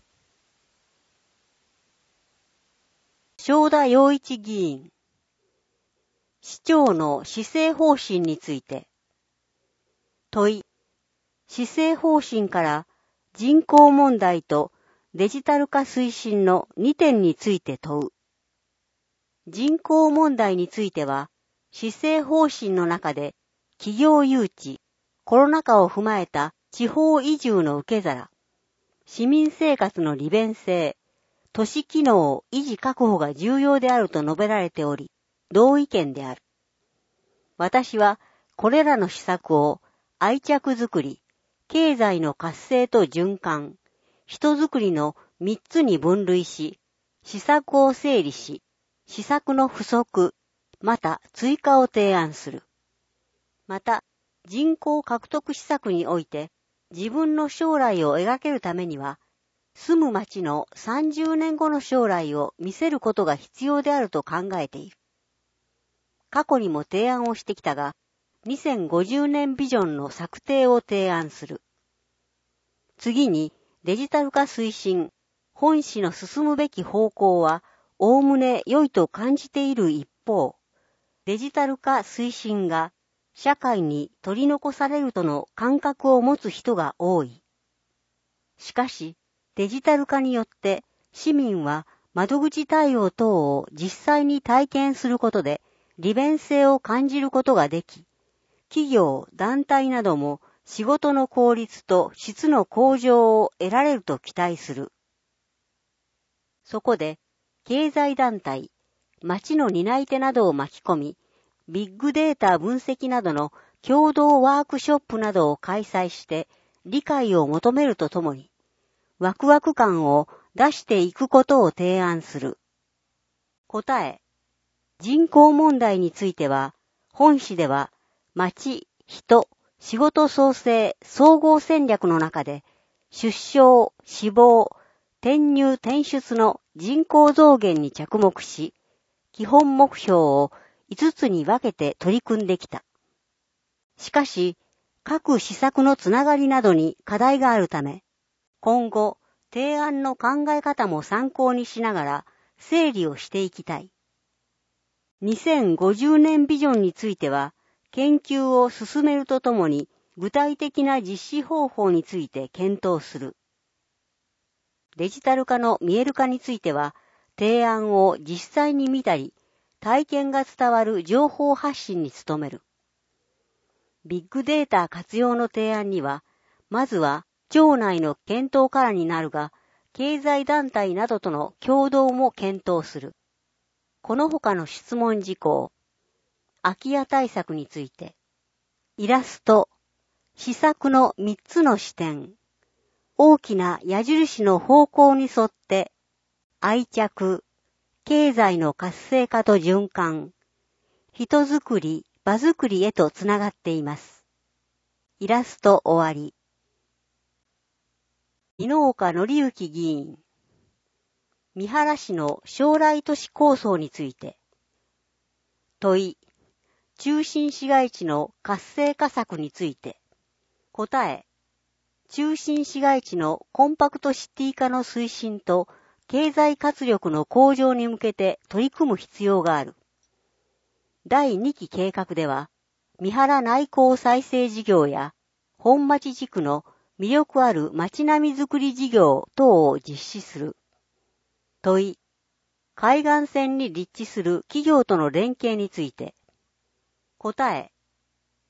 正田洋一議員、市長の施政方針について。問い、施政方針から人口問題とデジタル化推進のにてんについて問う。人口問題については、施政方針の中で企業誘致、コロナ禍を踏まえた地方移住の受け皿、市民生活の利便性、都市機能維持確保が重要であると述べられており、同意見である。私はこれらの施策を愛着づくり、経済の活性と循環、人づくりのみっつに分類し、施策を整理し、施策の不足、また追加を提案する。また、人口獲得施策において、自分の将来を描けるためには、住む町のさんじゅうねんごの将来を見せることが必要であると考えている。過去にも提案をしてきたが、にせんごじゅうねんビジョンの策定を提案する。次に、デジタル化推進、本市の進むべき方向は、おおむね良いと感じている一方、デジタル化推進が社会に取り残されるとの感覚を持つ人が多い。しかし、デジタル化によって市民は窓口対応等を実際に体験することで利便性を感じることができ、企業、団体なども仕事の効率と質の向上を得られると期待する。そこで、経済団体、町の担い手などを巻き込み、ビッグデータ分析などの共同ワークショップなどを開催して理解を求めるとともに、ワクワク感を出していくことを提案する。答え、人口問題については、本市では、町、人、仕事創生総合戦略の中で、出生、死亡、転入転出の人口増減に着目し、基本目標をいつつに分けて取り組んできた。しかし、各施策のつながりなどに課題があるため、今後、提案の考え方も参考にしながら整理をしていきたい。にせんごじゅうねんビジョンについては、研究を進めるとともに、具体的な実施方法について検討する。デジタル化の見える化については、提案を実際に見たり、体験が伝わる情報発信に努める。ビッグデータ活用の提案には、まずは庁内の検討からになるが、経済団体などとの共同も検討する。この他の質問事項、空き家対策について、イラスト、施策のみっつの視点、大きな矢印の方向に沿って、愛着、経済の活性化と循環、人づくり、場づくりへとつながっています。イラスト終わり。猪岡紀之議員、三原市の将来都市構想について。問い、中心市街地の活性化策について。答え、中心市街地のコンパクトシティ化の推進と経済活力の向上に向けて取り組む必要がある。だいにき計画では、三原内港再生事業や本町地区の魅力ある街並みづくり事業等を実施する。問い、海岸線に立地する企業との連携について。答え、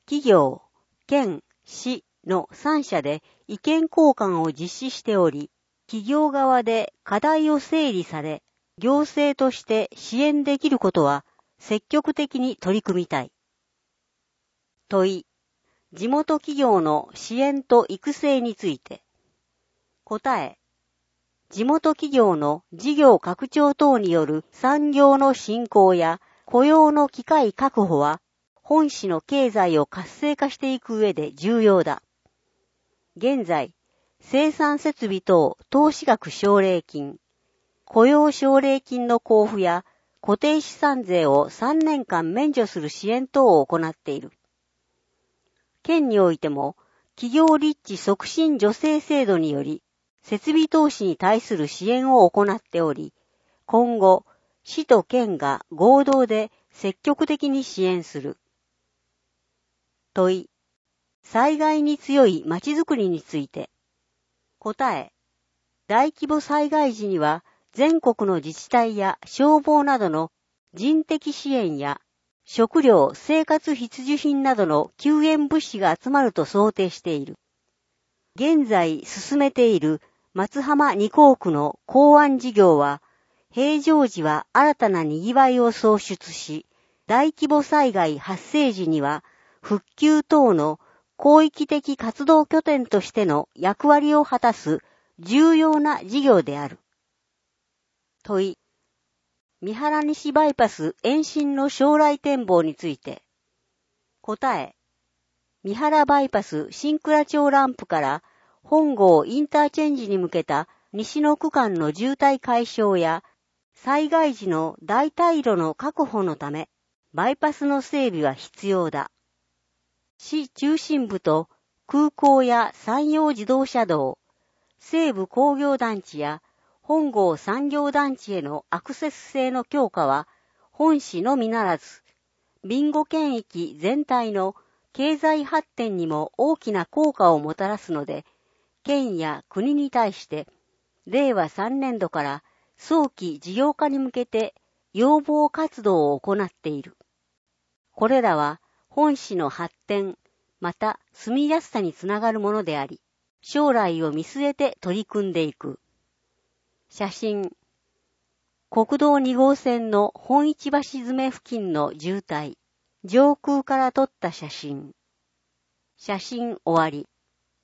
企業、県、市のさん者で意見交換を実施しており、企業側で課題を整理され、行政として支援できることは積極的に取り組みたい。問い、地元企業の支援と育成について。答え、地元企業の事業拡張等による産業の振興や雇用の機会確保は、本市の経済を活性化していく上で重要だ。現在、生産設備等投資額奨励金、雇用奨励金の交付や固定資産税をさんねんかん免除する支援等を行っている。県においても、企業立地促進助成制度により、設備投資に対する支援を行っており、今後、市と県が合同で積極的に支援する。問い、災害に強いまちづくりについて。答え、大規模災害時には全国の自治体や消防などの人的支援や食料、生活必需品などの救援物資が集まると想定している。現在進めている松浜二港区の港湾事業は、平常時は新たな賑わいを創出し、大規模災害発生時には復旧等の広域的活動拠点としての役割を果たす重要な事業である。問い、三原西バイパス延伸の将来展望について。答え、三原バイパス新倉町ランプから本郷インターチェンジに向けた西の区間の渋滞解消や災害時の代替路の確保のため、バイパスの整備は必要だ。市中心部と空港や山陽自動車道、西部工業団地や本郷産業団地へのアクセス性の強化は、本市のみならず、備後県域全体の経済発展にも大きな効果をもたらすので、県や国に対して、れいわさんねんどから早期事業化に向けて要望活動を行っている。これらは本市の発展、また住みやすさにつながるものであり、将来を見据えて取り組んでいく。写真。国道にごうせんの本市橋詰め付近の渋滞。上空から撮った写真。写真終わり。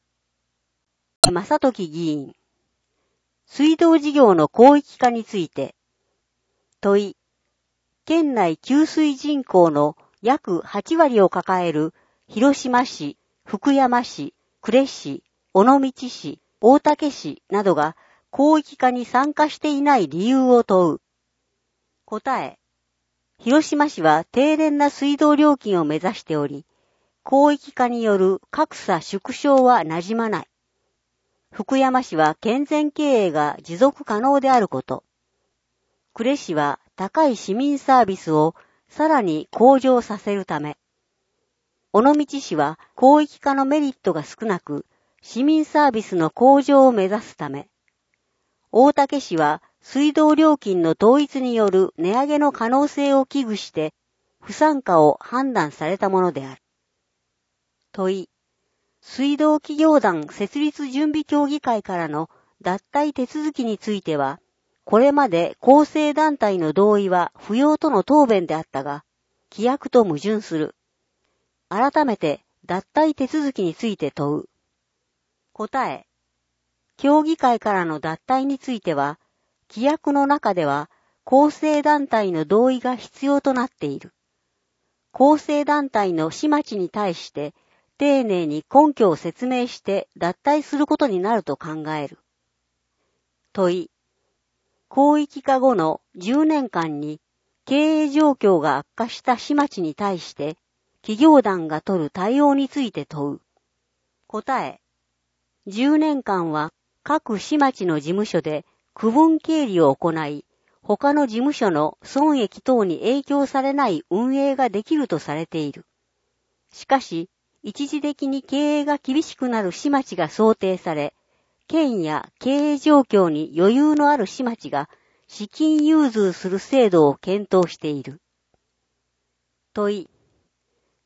正時議員。水道事業の広域化について。問い。県内給水人口の約はちわりを抱える広島市、福山市、呉市、尾道市、大竹市などが広域化に参加していない理由を問う。答え。広島市は低廉な水道料金を目指しており、広域化による格差縮小は馴染まない。福山市は健全経営が持続可能であること。呉市は高い市民サービスをさらに向上させるため。尾道市は広域化のメリットが少なく、市民サービスの向上を目指すため。大竹市は水道料金の統一による値上げの可能性を危惧して不参加を判断されたものである。問い。水道企業団設立準備協議会からの脱退手続きについては、これまで構成団体の同意は不要との答弁であったが、規約と矛盾する。改めて脱退手続きについて問う。答え。協議会からの脱退については、規約の中では構成団体の同意が必要となっている。構成団体の市町に対して丁寧に根拠を説明して脱退することになると考える。問い。広域化後のじゅうねんかんに経営状況が悪化した市町に対して企業団が取る対応について問う。答え。じゅうねんかんは各市町の事務所で区分経理を行い、他の事務所の損益等に影響されない運営ができるとされている。しかし、一時的に経営が厳しくなる市町が想定され、県や経営状況に余裕のある市町が資金融通する制度を検討している。問い。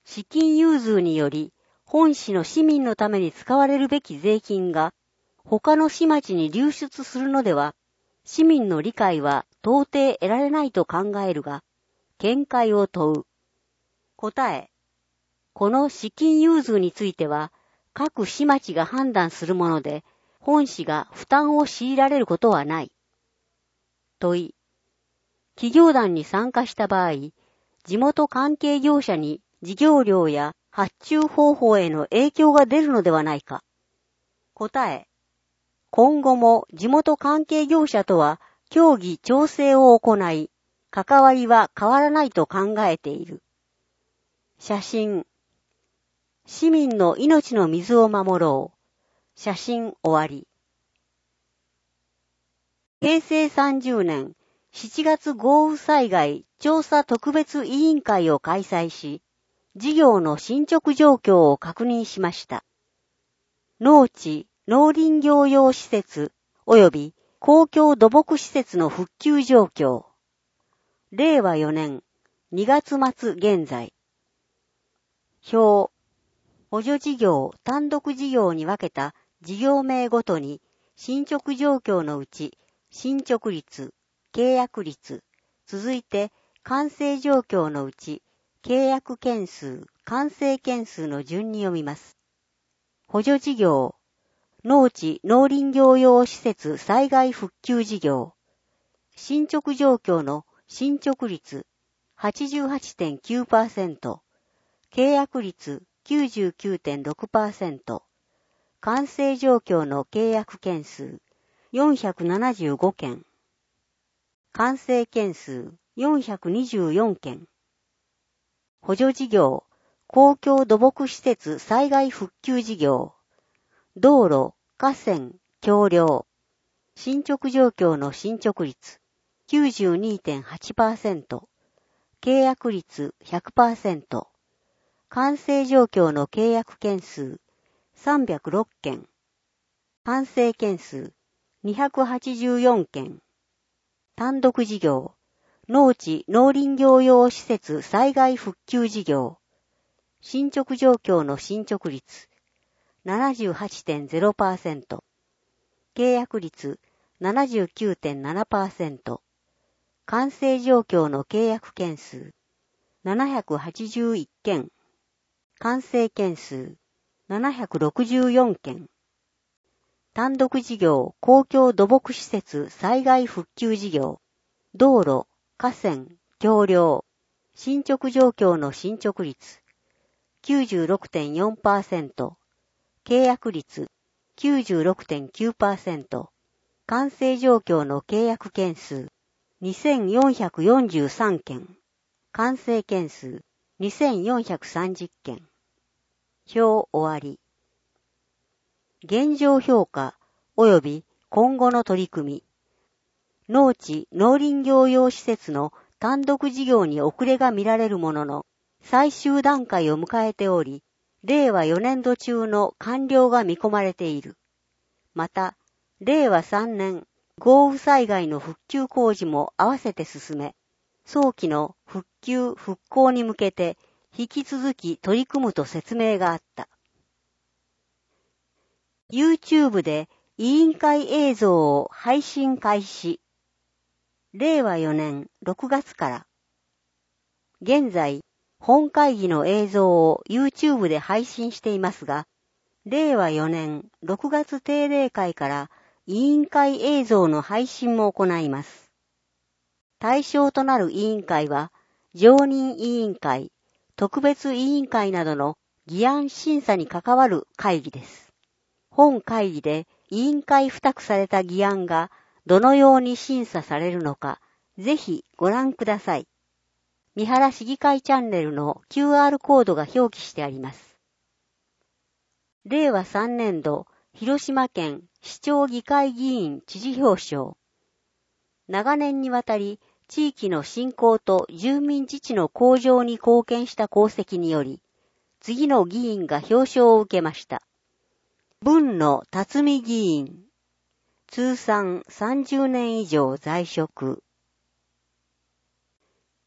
資金融通により、本市の市民のために使われるべき税金が、他の市町に流出するのでは、市民の理解は到底得られないと考えるが、見解を問う。答え。この資金融通については、各市町が判断するもので、本市が負担を強いられることはない。問い。企業団に参加した場合、地元関係業者に事業料や発注方法への影響が出るのではないか。答え。今後も地元関係業者とは協議調整を行い、関わりは変わらないと考えている。写真。市民の命の水を守ろう。写真終わり。へいせいさんじゅうねんしちがつ豪雨災害調査特別委員会を開催し、事業の進捗状況を確認しました。農地、農林業用施設及び公共土木施設の復旧状況。れいわよねんにがつまつ現在。表。補助事業、単独事業に分けた事業名ごとに進捗状況のうち、進捗率、契約率、続いて完成状況のうち、契約件数、完成件数の順に読みます。補助事業、農地農林業用施設災害復旧事業、進捗状況の進捗率 はちじゅうはちてんきゅうパーセント、契約率 きゅうじゅうきゅうてんろくパーセント、完成状況の契約件数よんひゃくななじゅうごけん、完成件数よんひゃくにじゅうよんけん、補助事業、公共土木施設災害復旧事業、道路、河川、橋梁、進捗状況の進捗率 きゅうじゅうにてんはちパーセント、契約率 ひゃくパーセント、完成状況の契約件数さんびゃくろっけん、完成件数にひゃくはちじゅうよんけん、単独事業、農地農林業用施設災害復旧事業、進捗状況の進捗率 ななじゅうはちてんゼロパーセント、契約率 ななじゅうきゅうてんななパーセント、完成状況の契約件数ななひゃくはちじゅういっけん、完成件数ななひゃくろくじゅうよんけん、単独事業公共土木施設災害復旧事業、道路、河川、橋梁、進捗状況の進捗率 きゅうじゅうろくてんよんパーセント、契約率 きゅうじゅうろくてんきゅうパーセント、完成状況の契約件数にせんよんひゃくよんじゅうさんけん、完成件数にせんよんひゃくさんじゅっけん。表終わり。現状評価及び今後の取り組み。農地農林業用施設の単独事業に遅れが見られるものの、最終段階を迎えており、れいわよねんど中の完了が見込まれている。また、れいわさんねん豪雨災害の復旧工事も合わせて進め、早期の復旧復興に向けて引き続き取り組むと説明があった。YouTube で委員会映像を配信開始。れいわよねんろくがつから。現在、本会議の映像を YouTube で配信していますが、れいわよねんろくがつ定例会から委員会映像の配信も行います。対象となる委員会は、常任委員会、特別委員会などの議案審査に関わる会議です。本会議で委員会付託された議案がどのように審査されるのか、ぜひご覧ください。三原市議会チャンネルの キューアール コードが表記してあります。れいわさんねんど、広島県市長議会議員知事表彰。長年にわたり、地域の振興と住民自治の向上に貢献した功績により、次の議員が表彰を受けました。文野辰巳議員。通算さんじゅうねん以上在職。議員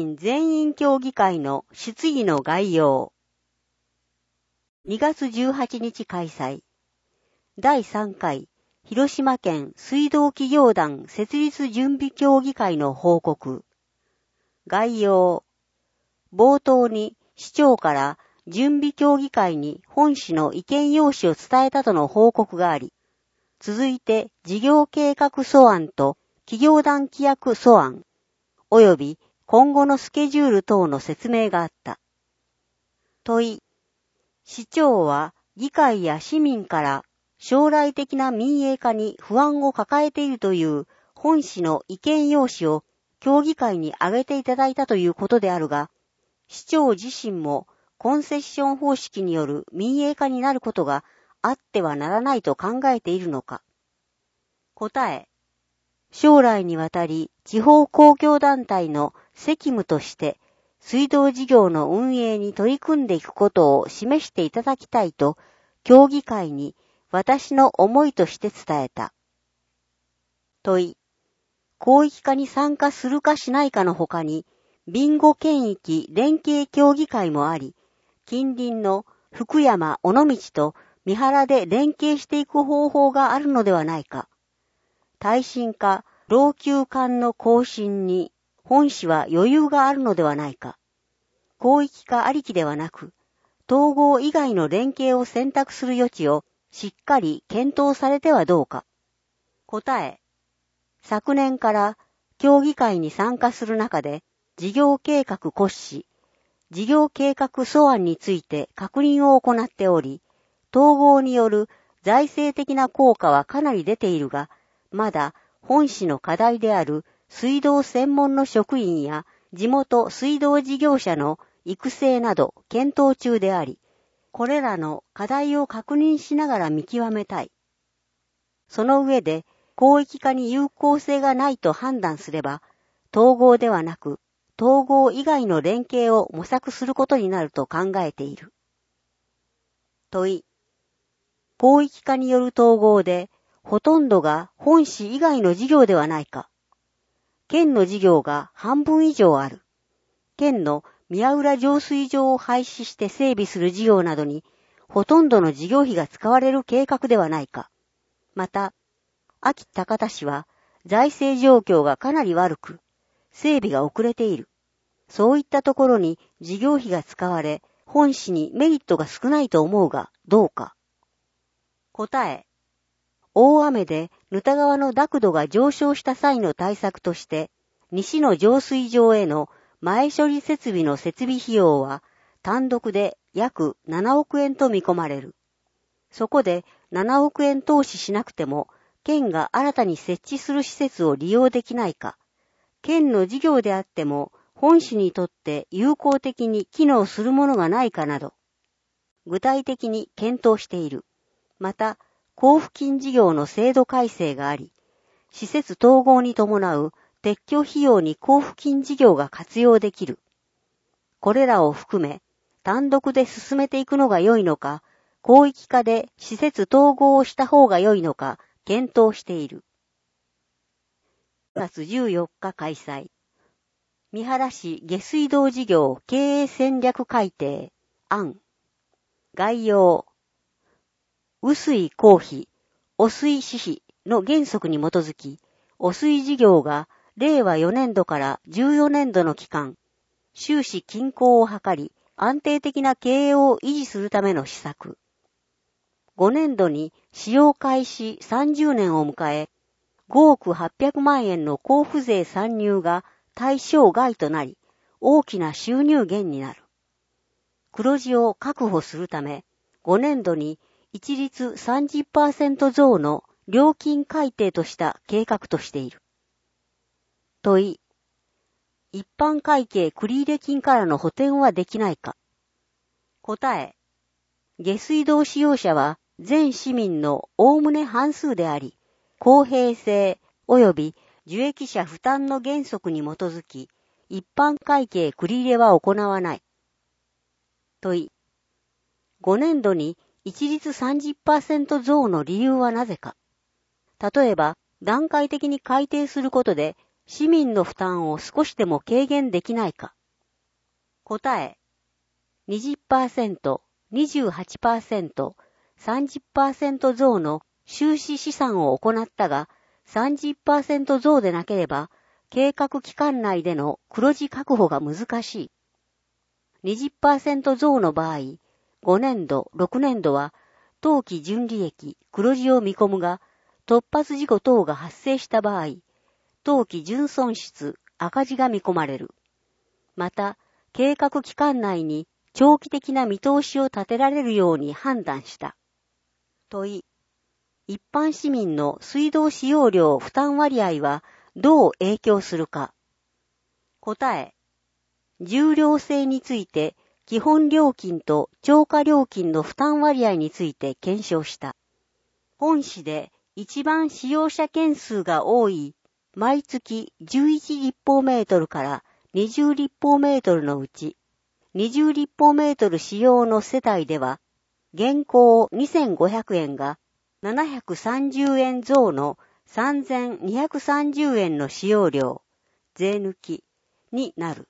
民全員協議会の質疑の概要。にがつじゅうはちにち開催。だいさんかい広島県水道企業団設立準備協議会の報告。概要。冒頭に市長から準備協議会に本市の意見要旨を伝えたとの報告があり、続いて事業計画素案と企業団規約素案、及び今後のスケジュール等の説明があった。問い。市長は議会や市民から将来的な民営化に不安を抱えているという本市の意見要旨を協議会に挙げていただいたということであるが、市長自身もコンセッション方式による民営化になることがあってはならないと考えているのか。答え。将来にわたり地方公共団体の責務として水道事業の運営に取り組んでいくことを示していただきたいと協議会に私の思いとして伝えた。問い。広域化に参加するかしないかのほかに、備後県域連携協議会もあり、近隣の福山、尾道と三原で連携していく方法があるのではないか。耐震化、老朽管の更新に本市は余裕があるのではないか。広域化ありきではなく、統合以外の連携を選択する余地をしっかり検討されてはどうか。答え。昨年から協議会に参加する中で、事業計画骨子、事業計画素案について確認を行っており、統合による財政的な効果はかなり出ているが、まだ本市の課題である水道専門の職員や地元水道事業者の育成など検討中であり、これらの課題を確認しながら見極めたい。その上で、広域化に有効性がないと判断すれば、統合ではなく、統合以外の連携を模索することになると考えている。問い。広域化による統合で、ほとんどが本市以外の事業ではないか。県の事業が半分以上ある。県の宮浦浄水場を廃止して整備する事業などに、ほとんどの事業費が使われる計画ではないか。また、安芸高田市は財政状況がかなり悪く、整備が遅れている。そういったところに事業費が使われ、本市にメリットが少ないと思うが、どうか。答え。大雨で沼田川の濁度が上昇した際の対策として、西の浄水場への前処理設備の設備費用は単独で約ななおくえんと見込まれる。そこでななおくえん投資しなくても、県が新たに設置する施設を利用できないか、県の事業であっても本市にとって有効的に機能するものがないかなど、具体的に検討している。また、交付金事業の制度改正があり、施設統合に伴う撤去費用に交付金事業が活用できる。これらを含め、単独で進めていくのが良いのか、広域化で施設統合をした方が良いのか、検討している。しがつじゅうよっか開催。三原市下水道事業経営戦略改定案。概要。雨水公費、汚水私費の原則に基づき、汚水事業がれいわよねんどからじゅうよねんどの期間、収支均衡を図り、安定的な経営を維持するための施策。ごねんどに使用開始さんじゅうねんを迎え、ごおくはっぴゃくまんえんの交付税参入が対象外となり、大きな収入源になる。黒字を確保するため、ごねんどに一律 さんじゅっパーセント 増の料金改定とした計画としている。問い。一般会計繰入金からの補填はできないか。答え。下水道使用者は全市民のおおむね半数であり、公平性及び受益者負担の原則に基づき、一般会計繰入は行わない。問い。ごねんどに一律 さんじゅっパーセント 増の理由はなぜか。例えば、段階的に改定することで、市民の負担を少しでも軽減できないか。 答え、にじゅっパーセント、にじゅうはちパーセント、さんじゅっパーセント 増の収支試算を行ったが、さんじゅっパーセント 増でなければ、計画期間内での黒字確保が難しい。にじゅっパーセント 増の場合、ごねんど、ろくねんどは、当期純利益、黒字を見込むが、突発事故等が発生した場合、当期純損失、赤字が見込まれる。また、計画期間内に長期的な見通しを立てられるように判断した。問い、一般市民の水道使用料負担割合はどう影響するか。答え、重量制について基本料金と超過料金の負担割合について検証した。本市で一番使用者件数が多い毎月じゅういち立方メートルからにじゅう立方メートルのうちにじゅう立方メートル使用の世帯では現行にせんごひゃくえんがななひゃくさんじゅうえん増のさんぜんにひゃくさんじゅうえんの使用料、税抜きになる。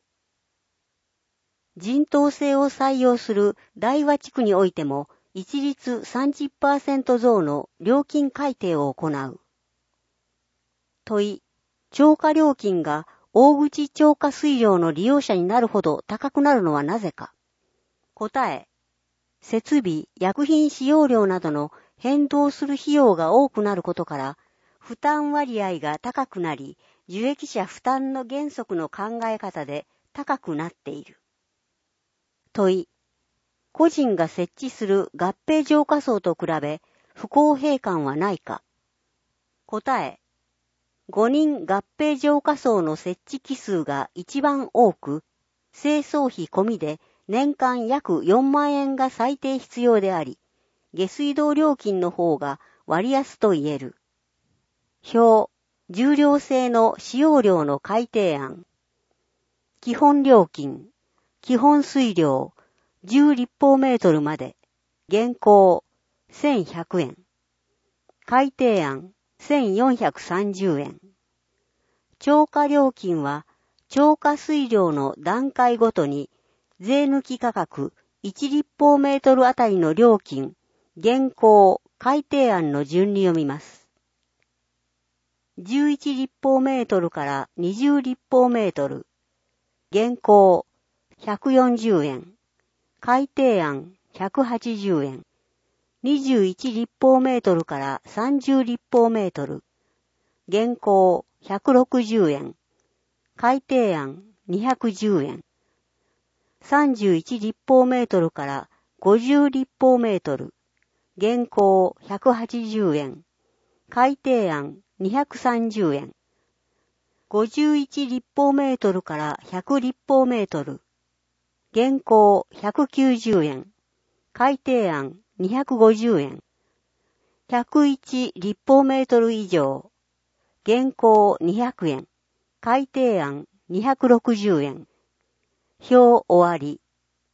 人頭制を採用する大和地区においても一律 さんじゅっパーセント 増の料金改定を行う。問い、超過料金が大口超過水量の利用者になるほど高くなるのはなぜか。答え、設備、薬品使用量などの変動する費用が多くなることから、負担割合が高くなり、受益者負担の原則の考え方で高くなっている。問い、個人が設置する合併浄化槽と比べ不公平感はないか。答え、ごにん合併浄化槽の設置機数が一番多く、清掃費込みで年間約よんまんえんが最低必要であり、下水道料金の方が割安と言える。表、重量制の使用量の改定案。基本料金、基本水量、じゅう立方メートルまで、現行、せんひゃくえん。改定案、せんよんひゃくさんじゅうえん。超過料金は、超過水量の段階ごとに、税抜き価格いち立方メートルあたりの料金、現行、改定案の順に読みます。じゅういち立方メートルからにじゅう立方メートル、現行、ひゃくよんじゅうえん。改定案ひゃくはちじゅうえん。にじゅういち立方メートルからさんじゅう立方メートル。現行ひゃくろくじゅうえん。改定案にひゃくじゅうえん。さんじゅういち立方メートルからごじゅう立方メートル。現行ひゃくはちじゅうえん。改定案にひゃくさんじゅうえん。ごじゅういち立方メートルからひゃく立方メートル。現行ひゃくきゅうじゅうえん。改定案にひゃくごじゅうえん。ひゃくいち立方メートル以上。現行にひゃくえん。改定案にひゃくろくじゅうえん。表終わり。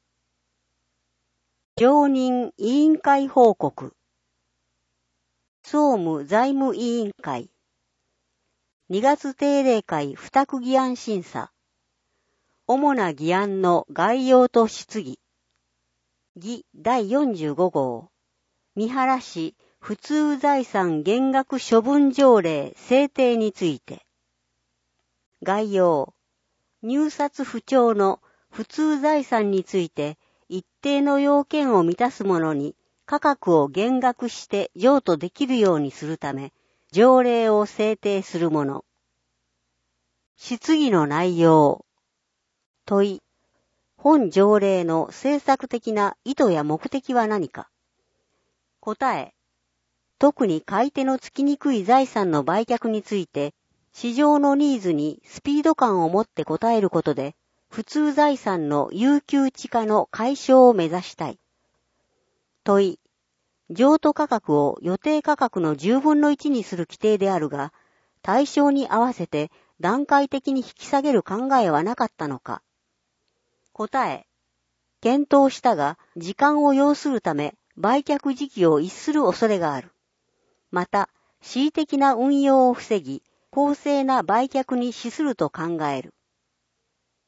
常任委員会報告。総務財務委員会。にがつ定例会付託議案審査。主な議案の概要と質疑。議だいよんじゅうご号。三原市普通財産減額処分条例制定について。概要。入札不調の普通財産について一定の要件を満たすものに価格を減額して譲渡できるようにするため、条例を制定するもの。質疑の内容。問い。本条例の政策的な意図や目的は何か。答え。特に買い手のつきにくい財産の売却について、市場のニーズにスピード感を持って応えることで、普通財産の有給地化の解消を目指したい。問い。譲渡価格を予定価格のじゅうぶんのいちにする規定であるが、対象に合わせて段階的に引き下げる考えはなかったのか。答え。検討したが、時間を要するため、売却時期を逸する恐れがある。また、恣意的な運用を防ぎ、公正な売却に資すると考える。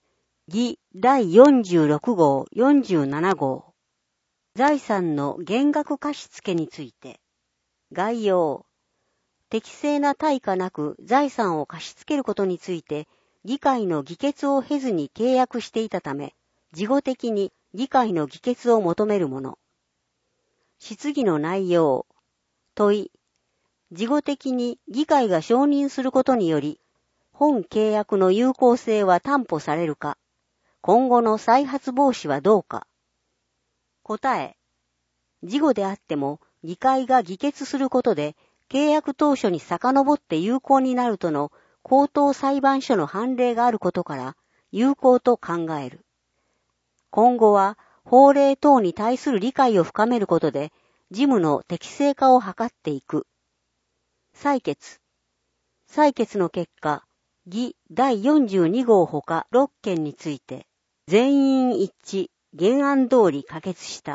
議だいよんじゅうろくごう、よんじゅうななごう。財産の減額貸付について。概要。適正な対価なく財産を貸し付けることについて、議会の議決を経ずに契約していたため、事後的に議会の議決を求めるもの。質疑の内容。問い。事後的に議会が承認することにより、本契約の有効性は担保されるか、今後の再発防止はどうか。答え。事後であっても、議会が議決することで、契約当初に遡って有効になるとの高等裁判所の判例があることから、有効と考える。今後は、法令等に対する理解を深めることで、事務の適正化を図っていく。採決。採決の結果、議だいよんじゅうにごうほかろっけんについて、全員一致、原案通り可決した。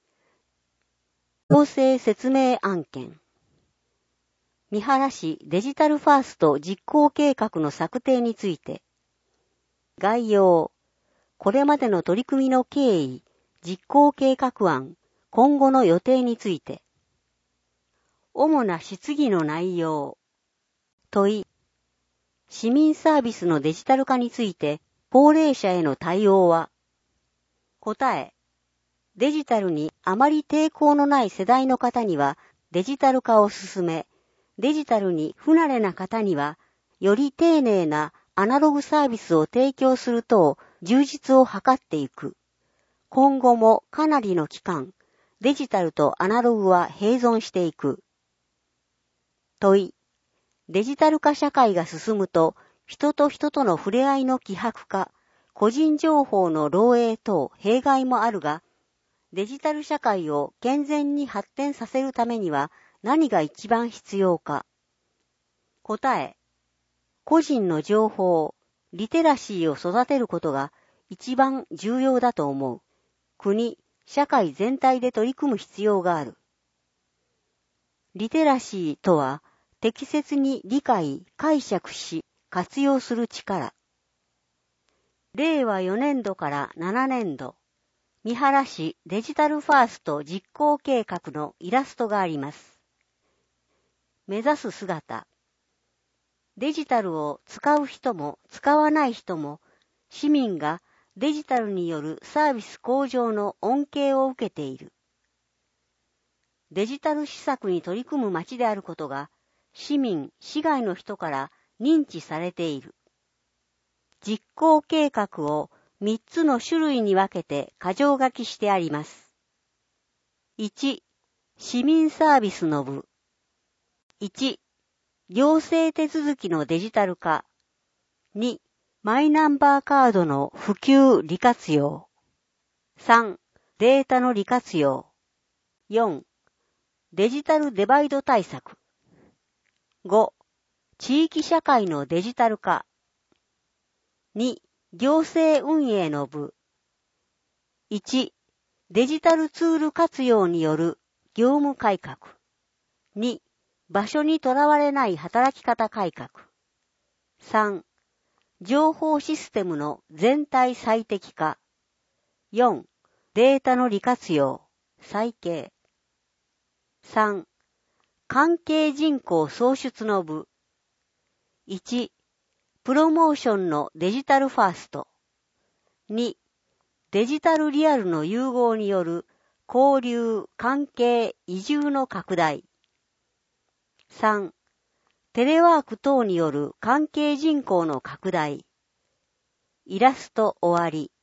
行政説明案件。三原市デジタルファースト実行計画の策定について。概要。これまでの取り組みの経緯、実行計画案、今後の予定について。主な質疑の内容。問い。市民サービスのデジタル化について、高齢者への対応は。答え。デジタルにあまり抵抗のない世代の方にはデジタル化を進め、デジタルに不慣れな方には、より丁寧なアナログサービスを提供する等、充実を図っていく。今後もかなりの期間、デジタルとアナログは併存していく。問い。デジタル化社会が進むと、人と人との触れ合いの希薄化、個人情報の漏洩等弊害もあるが、デジタル社会を健全に発展させるためには何が一番必要か。答え。個人の情報、リテラシーを育てることが一番重要だと思う。国、社会全体で取り組む必要がある。リテラシーとは、適切に理解、解釈し、活用する力。れいわよねんどからななねんど、三原市デジタルファースト実行計画のイラストがあります。目指す姿。デジタルを使う人も使わない人も、市民がデジタルによるサービス向上の恩恵を受けている。デジタル施策に取り組む町であることが、市民、市外の人から認知されている。実行計画をみっつの種類に分けて箇条書きしてあります。いち、市民サービスの部。いち、行政手続きのデジタル化。に、マイナンバーカードの普及利活用。さん、データの利活用。よん、デジタルデバイド対策。ご、地域社会のデジタル化。に、行政運営の部。いち、デジタルツール活用による業務改革。に、場所にとらわれない働き方改革。さん、情報システムの全体最適化。よん、データの利活用、再計。さん、関係人口創出の部。いち、プロモーションのデジタルファースト。に、デジタルリアルの融合による交流、関係、移住の拡大。さん、テレワーク等による関係人口の拡大。イラスト終わり。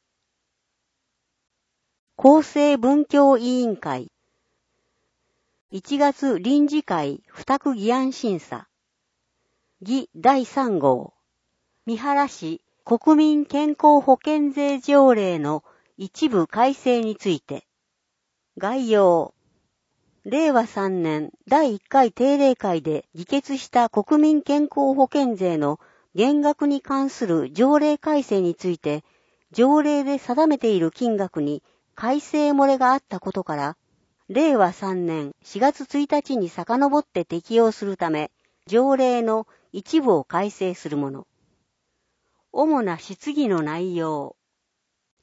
厚生文教委員会。いちがつ臨時会付託議案審査。議だいさんごう。三原市国民健康保険税条例の一部改正について。概要。れいわさんねんだいいっかい定例会で議決した国民健康保険税の減額に関する条例改正について、条例で定めている金額に改正漏れがあったことから、れいわさんねんしがつついたちに遡って適用するため、条例の一部を改正するもの。主な質疑の内容。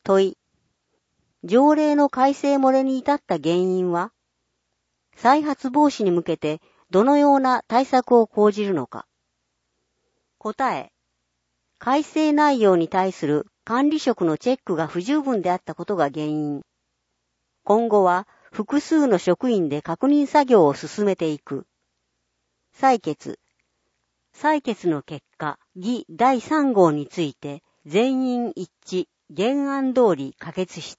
問い。条例の改正漏れに至った原因は、再発防止に向けてどのような対策を講じるのか。答え。改正内容に対する管理職のチェックが不十分であったことが原因。今後は複数の職員で確認作業を進めていく。採決。採決の結果、議だいさん号について全員一致、原案通り可決した。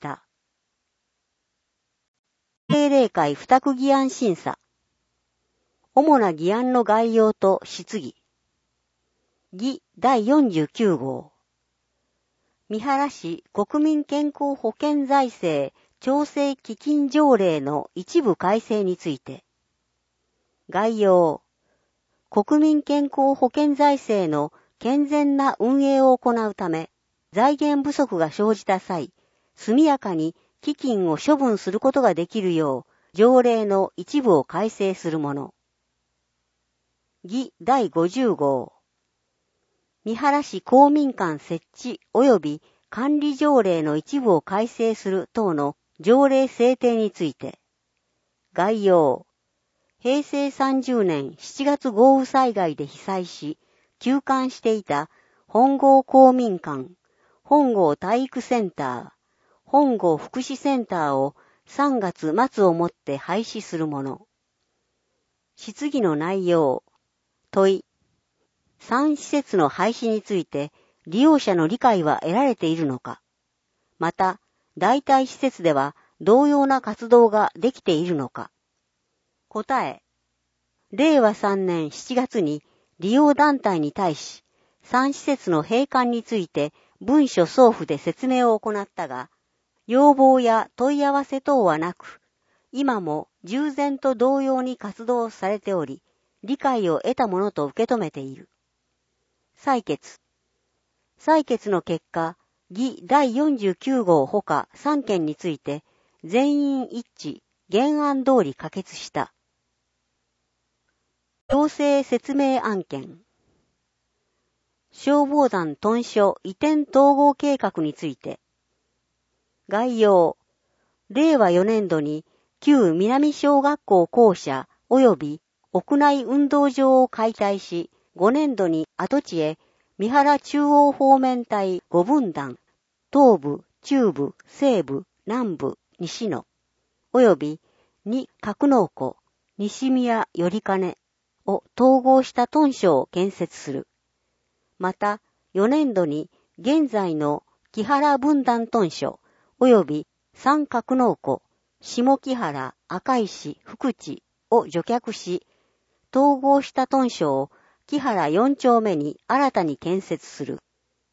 定例会付託議案審査。主な議案の概要と質疑。議だいよんじゅうきゅう号。三原市国民健康保険財政調整基金条例の一部改正について。概要。国民健康保険財政の健全な運営を行うため、財源不足が生じた際、速やかに基金を処分することができるよう、条例の一部を改正するもの。議だいごじゅう号。三原市公民館設置及び管理条例の一部を改正する等の条例制定について。概要。へいせいさんじゅうねんしちがつ豪雨災害で被災し、休館していた本郷公民館、本郷体育センター、本郷福祉センターをさんがつ末をもって廃止するもの。質疑の内容。問い。さん施設の廃止について利用者の理解は得られているのか。また、代替施設では同様な活動ができているのか。答え。れいわさんねんしちがつに利用団体に対し、さん施設の閉館について文書送付で説明を行ったが、要望や問い合わせ等はなく、今も従前と同様に活動されており、理解を得たものと受け止めている。採決。採決の結果、議だいよんじゅうきゅう号ほかさんけんについて、全員一致、原案通り可決した。調整説明案件。消防団屯所移転統合計画について。概要。れいわよねん度に旧南小学校校舎及び屋内運動場を解体し、ごねん度に跡地へ三原中央方面隊ご分団、東部、中部、西部、南部、西野、及びに格納庫、西宮よりかねを統合した屯所を建設する。また、よねん度に現在の木原分団屯所、及び三格納庫、下木原、赤石、福地を除却し、統合した屯所を木原よん丁目に新たに建設する。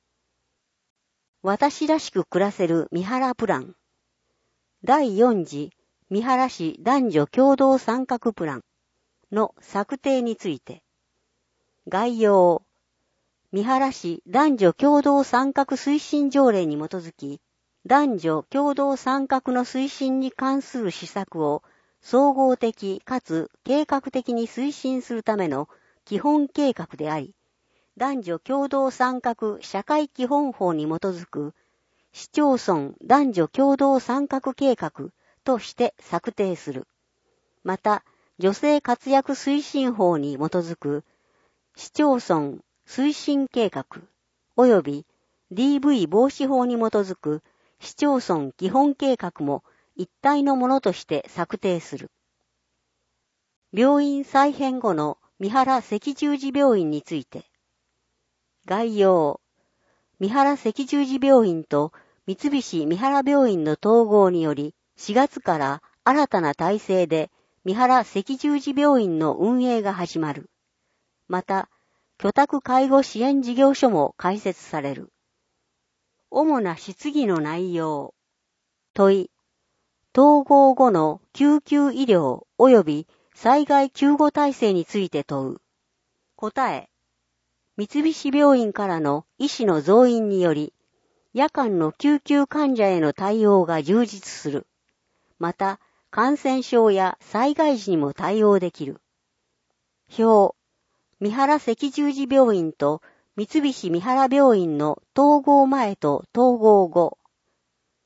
私らしく暮らせる三原プラン。だいよん次三原市男女共同参画プランの策定について。概要。三原市男女共同参画推進条例に基づき、男女共同参画の推進に関する施策を総合的かつ計画的に推進するための基本計画であり、男女共同参画社会基本法に基づく市町村男女共同参画計画として策定する。また、女性活躍推進法に基づく市町村推進計画及び ディーブイ 防止法に基づく市町村基本計画も一体のものとして策定する。病院再編後の三原赤十字病院について。概要。三原赤十字病院と三菱三原病院の統合により、しがつから新たな体制で三原赤十字病院の運営が始まる。また、居宅介護支援事業所も開設される。主な質疑の内容。問い。統合後の救急医療及び災害救護体制について問う。答え。三菱病院からの医師の増員により、夜間の救急患者への対応が充実する。また、感染症や災害時にも対応できる。表。三原赤十字病院と三菱三原病院の統合前と統合後。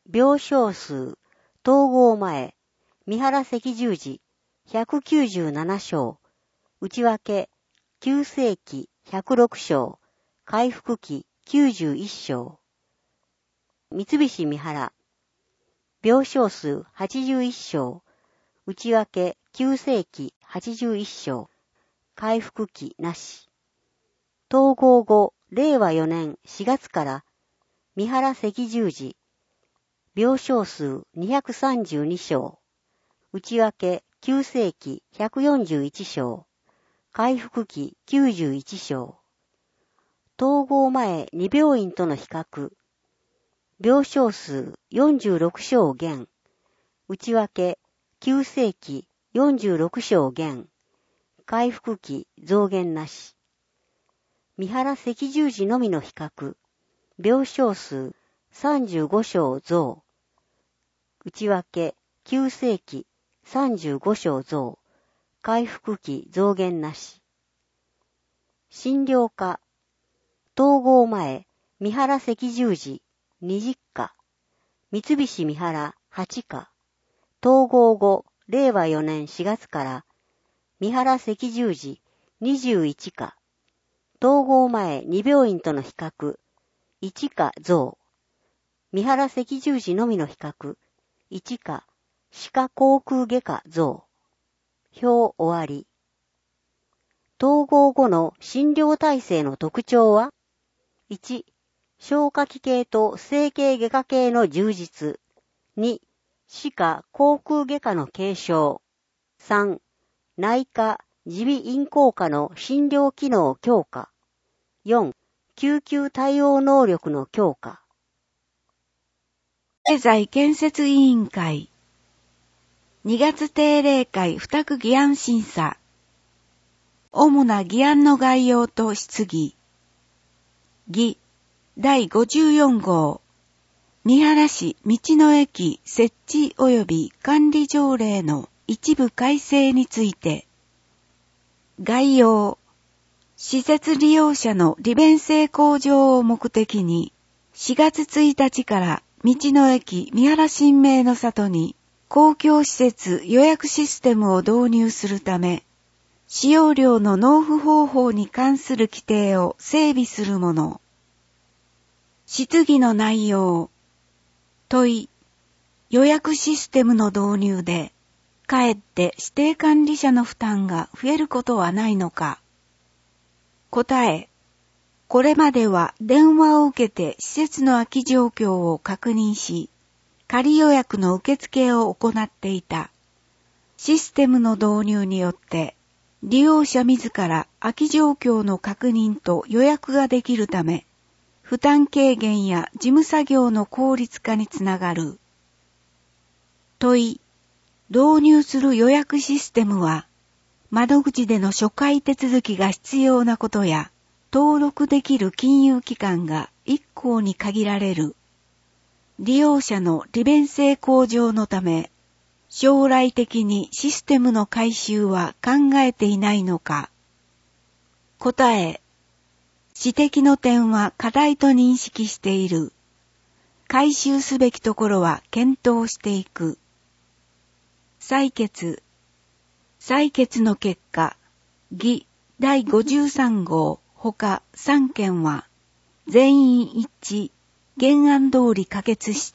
病床数、統合前、三原赤十字、ひゃくきゅうじゅうなな床、内訳、急性期ひゃくろく床、回復期きゅうじゅういち床。三菱三原、病床数はちじゅういち床、内訳、急性期はちじゅういち床、回復期なし。統合後、れいわよねんしがつから、三原赤十字、病床数にひゃくさんじゅうに床、内訳、急性期ひゃくよんじゅういち床、回復期きゅうじゅういち床。統合前に病院との比較、病床数よんじゅうろく床減、内訳、急性期よんじゅうろく床減、回復期増減なし。三原赤十字のみの比較、病床数さんじゅうご床増、内訳、急性期さんじゅうご床増、回復期増減なし。診療科、統合前、三原赤十字にじゅっか、三菱三原はちか、統合後、れいわよねんしがつから、三原赤十字にじゅういちか、統合前に病院との比較、いちか増、三原赤十字のみの比較、いちか、歯科口腔外科増。表終わり。統合後の診療体制の特徴は ?いち、消化器系と整形外科系の充実。に、歯科口腔外科の継承。さん、内科耳鼻咽喉科の診療機能強化。よん、救急対応能力の強化。 経済建設委員会にがつ定例会付託議案審査。主な議案の概要と質疑。議だいごじゅうよん号。三原市道の駅設置及び管理条例の一部改正について。概要。施設利用者の利便性向上を目的に、しがつついたちから道の駅三原新名の里に公共施設予約システムを導入するため、使用料の納付方法に関する規定を整備するもの。質疑の内容。問い。予約システムの導入で、かえって指定管理者の負担が増えることはないのか。答え。これまでは電話を受けて施設の空き状況を確認し、仮予約の受付を行っていた。システムの導入によって、利用者自ら空き状況の確認と予約ができるため、負担軽減や事務作業の効率化につながる。問い。導入する予約システムは、窓口での初回手続きが必要なことや、登録できる金融機関が一項に限られる。利用者の利便性向上のため、将来的にシステムの改修は考えていないのか。答え。指摘の点は課題と認識している。改修すべきところは検討していく。採決。採決の結果、議だいごじゅうさん号ほかさん件は、全員一致、原案通り可決した。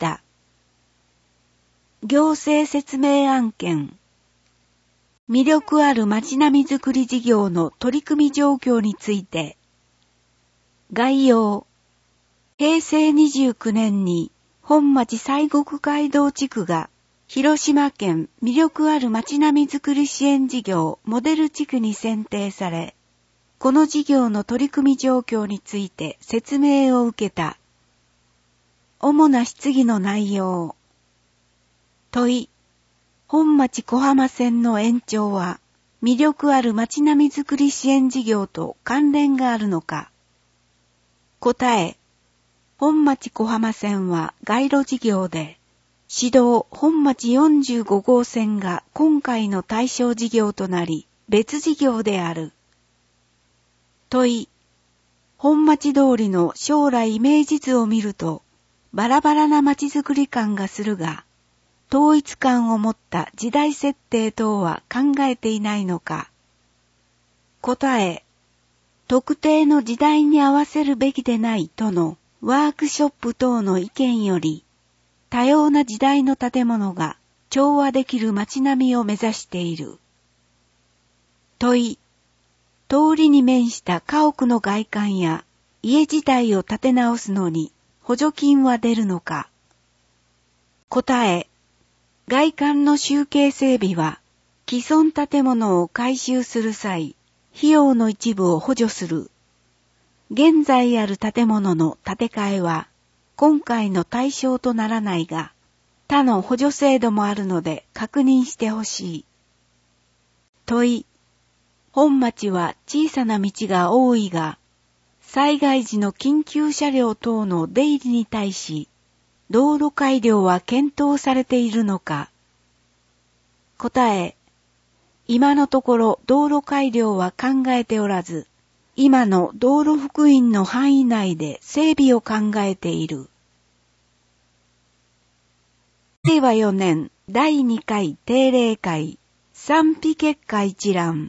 行政説明案件。魅力ある街並みづくり事業の取り組み状況について。概要。へいせいにじゅうきゅうねんに本町西国街道地区が広島県魅力ある街並みづくり支援事業モデル地区に選定され、この事業の取り組み状況について説明を受けた。主な質疑の内容。問い。本町小浜線の延長は魅力ある街並みづくり支援事業と関連があるのか。答え。本町小浜線は街路事業で、市道本町よんじゅうご号線が今回の対象事業となり、別事業である。問い。本町通りの将来イメージ図を見ると、 バラバラな街づくり感がするが、統一感を持った時代設定等は考えていないのか。答え、特定の時代に合わせるべきでないとのワークショップ等の意見より、多様な時代の建物が調和できる街並みを目指している。問い、通りに面した家屋の外観や家自体を建て直すのに補助金は出るのか。答え、外観の集計整備は既存建物を改修する際、費用の一部を補助する。現在ある建物の建て替えは今回の対象とならないが、他の補助制度もあるので確認してほしい。問い、本町は小さな道が多いが、災害時の緊急車両等の出入りに対し、道路改良は検討されているのか。答え、今のところ道路改良は考えておらず、今の道路福音の範囲内で整備を考えている。れいわよねんだいにかい定例会賛否結果一覧。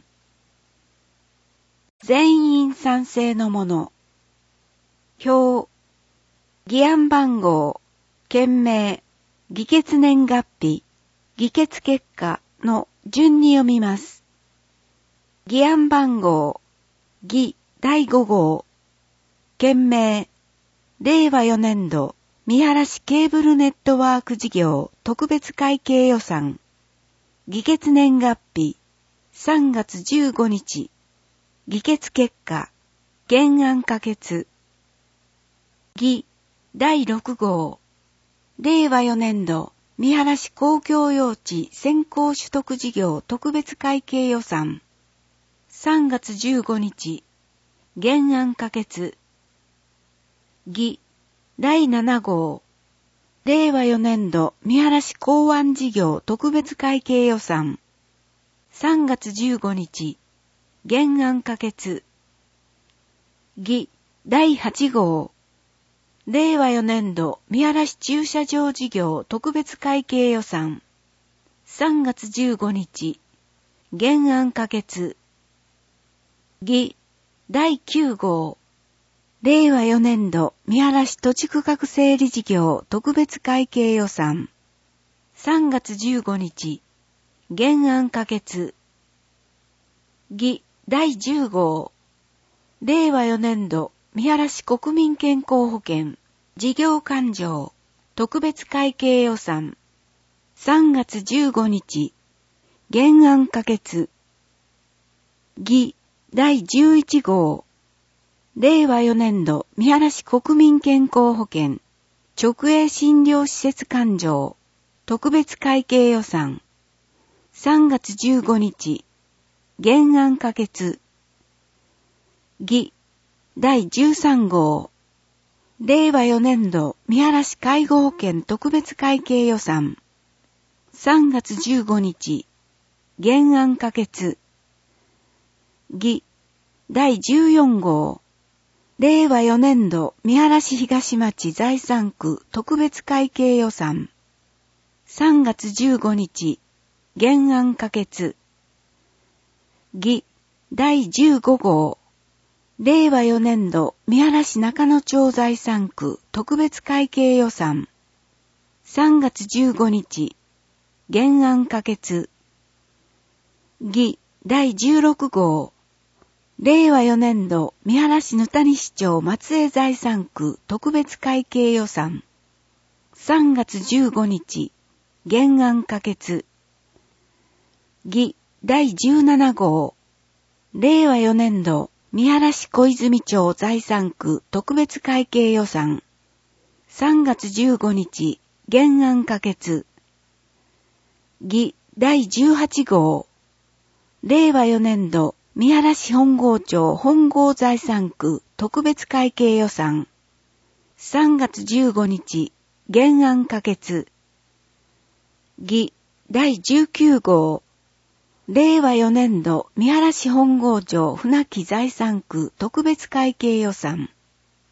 全員賛成のもの。表、議案番号、件名、議決年月日、議決結果の順に読みます。議案番号、議だいご号、件名、れいわよねんど三原市ケーブルネットワーク事業特別会計予算、議決年月日、さんがつじゅうごにち、議決結果、原案可決。議だいろく号、れいわよねんど三原市公共用地先行取得事業特別会計予算、さんがつじゅうごにち、原案可決。議だいなな号、れいわよねんど三原市港湾事業特別会計予算、さんがつじゅうごにち、原案可決。議だいはち号、れいわよねんど三原市駐車場事業特別会計予算、さんがつじゅうごにち、原案可決。議だいきゅう号、れいわよねんど三原市土地区画整理事業特別会計予算、さんがつじゅうごにち、原案可決。議だいじゅう号、れいわよねんど三原市国民健康保険事業勘定特別会計予算、さんがつじゅうごにち、原案可決。議だいじゅういち号、れいわよねんど三原市国民健康保険直営診療施設勘定特別会計予算、さんがつじゅうごにち、原案可決。議だいじゅうさん号、れいわよねんど三原市介護保険特別会計予算、さんがつじゅうごにち、原案可決。議だいじゅうよん号、れいわよねんど三原市東町財産区特別会計予算、さんがつじゅうごにち、原案可決。議だいじゅうご号、れいわよねんど三原市中野町財産区特別会計予算、さんがつじゅうごにち、原案可決。議だいじゅうろく号、れいわよねんど三原市ぬたに市町松江財産区特別会計予算、さんがつじゅうごにち、原案可決。議だいじゅうなな号、れいわよねんど三原市小泉町財産区特別会計予算、さんがつじゅうごにち、原案可決。議だいじゅうはち号、れいわよねんど三原市本郷町本郷財産区特別会計予算、さんがつじゅうごにち、原案可決。議だいじゅうきゅう号、れいわよねんど三原市本郷町船木財産区特別会計予算、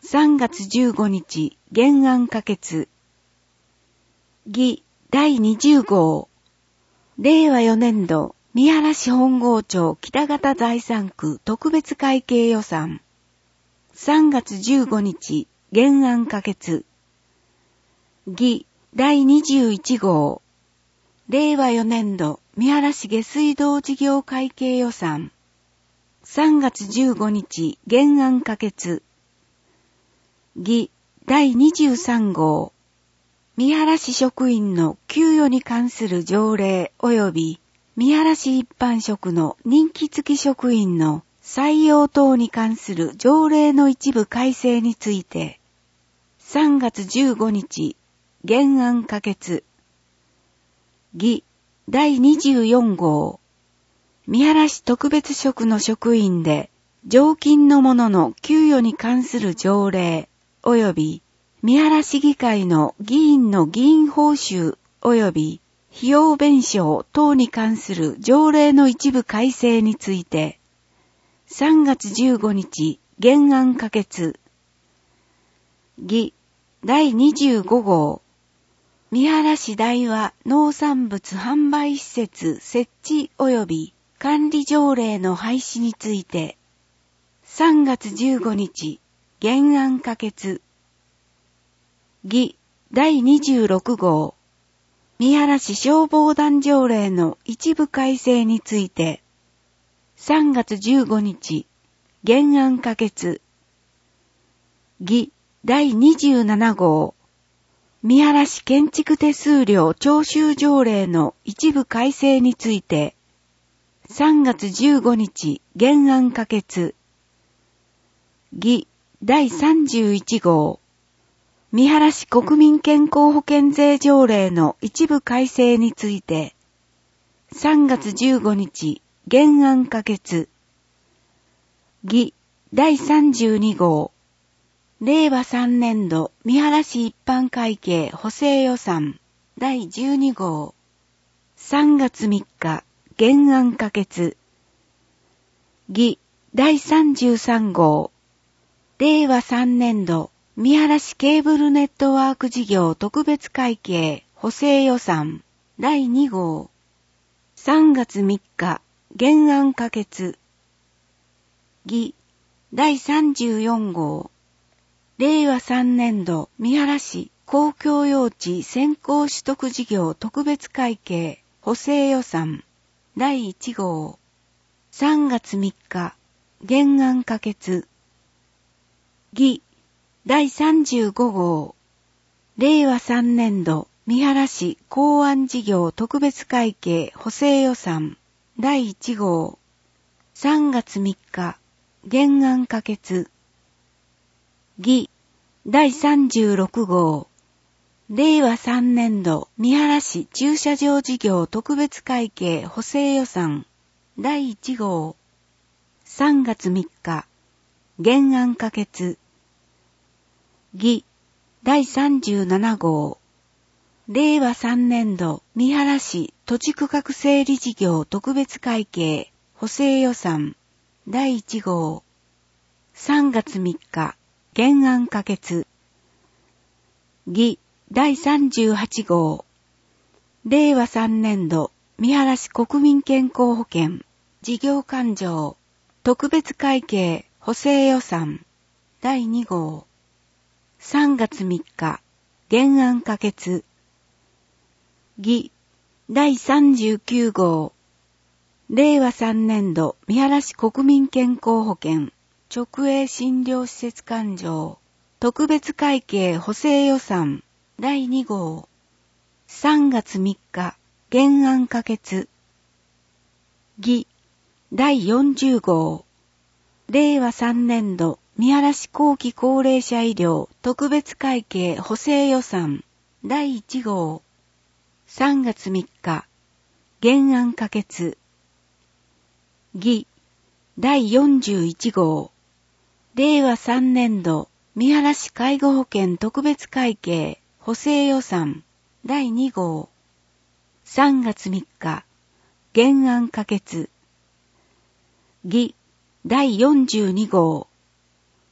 さんがつじゅうごにち原案可決。議だいにじゅう号。令和よねん度三原市本郷町北方財産区特別会計予算。さんがつじゅうごにち原案可決。議だいにじゅういち号。令和よねん度三原市下水道事業会計予算。さんがつじゅうごにち原案可決。議だいにじゅうさん号。三原市職員の給与に関する条例及び三原市一般職の任期付き職員の採用等に関する条例の一部改正について、さんがつじゅうごにち原案可決。議だいにじゅうよん号。三原市特別職の職員で常勤の者の給与に関する条例及び三原市議会の議員の議員報酬及び費用弁償等に関する条例の一部改正について、さんがつじゅうごにち原案可決。議だいにじゅうご号。三原市大和農産物販売施設設置及び管理条例の廃止について、さんがつじゅうごにち原案可決。議だいにじゅうろく号。三原市消防団条例の一部改正について、さんがつじゅうごにち原案可決。議だいにじゅうなな号。三原市建築手数料徴収条例の一部改正について、さんがつじゅうごにち原案可決。議だいさんじゅういち号。三原市国民健康保険税条例の一部改正について、さんがつじゅうごにち原案可決。議だいさんじゅうに号。令和さんねん度三原市一般会計補正予算だいじゅうに号。さんがつみっか原案可決。議だいさんじゅうさん号。令和さんねん度三原市ケーブルネットワーク事業特別会計補正予算だいに号。さんがつみっか原案可決。議だいさんじゅうよん号。令和さんねん度三原市公共用地先行取得事業特別会計補正予算だいいち号。さんがつみっか原案可決。議だいさんじゅうご号。令和さんねん度三原市公安事業特別会計補正予算だいいち号。さんがつみっか原案可決。議だいさんじゅうろく号。令和さんねん度三原市駐車場事業特別会計補正予算だいいち号。さんがつみっか原案可決。議だいさんじゅうなな号。令和さんねん度三原市土地区画整理事業特別会計補正予算だいいち号。さんがつみっか原案可決。議だいさんじゅうはち号。令和さんねん度三原市国民健康保険事業勘定特別会計補正予算だいに号。さんがつみっか原案可決。議だいさんじゅうきゅう号。令和さんねん度三原市国民健康保険直営診療施設勘定特別会計補正予算だいに号。さんがつみっか原案可決。議だいよんじゅう号。令和さんねん度三原市後期高齢者医療特別会計補正予算だいいち号。さんがつみっか原案可決。議だいよんじゅういち号。令和さんねん度三原市介護保険特別会計補正予算だいに号。さんがつみっか原案可決。議だいよんじゅうに号。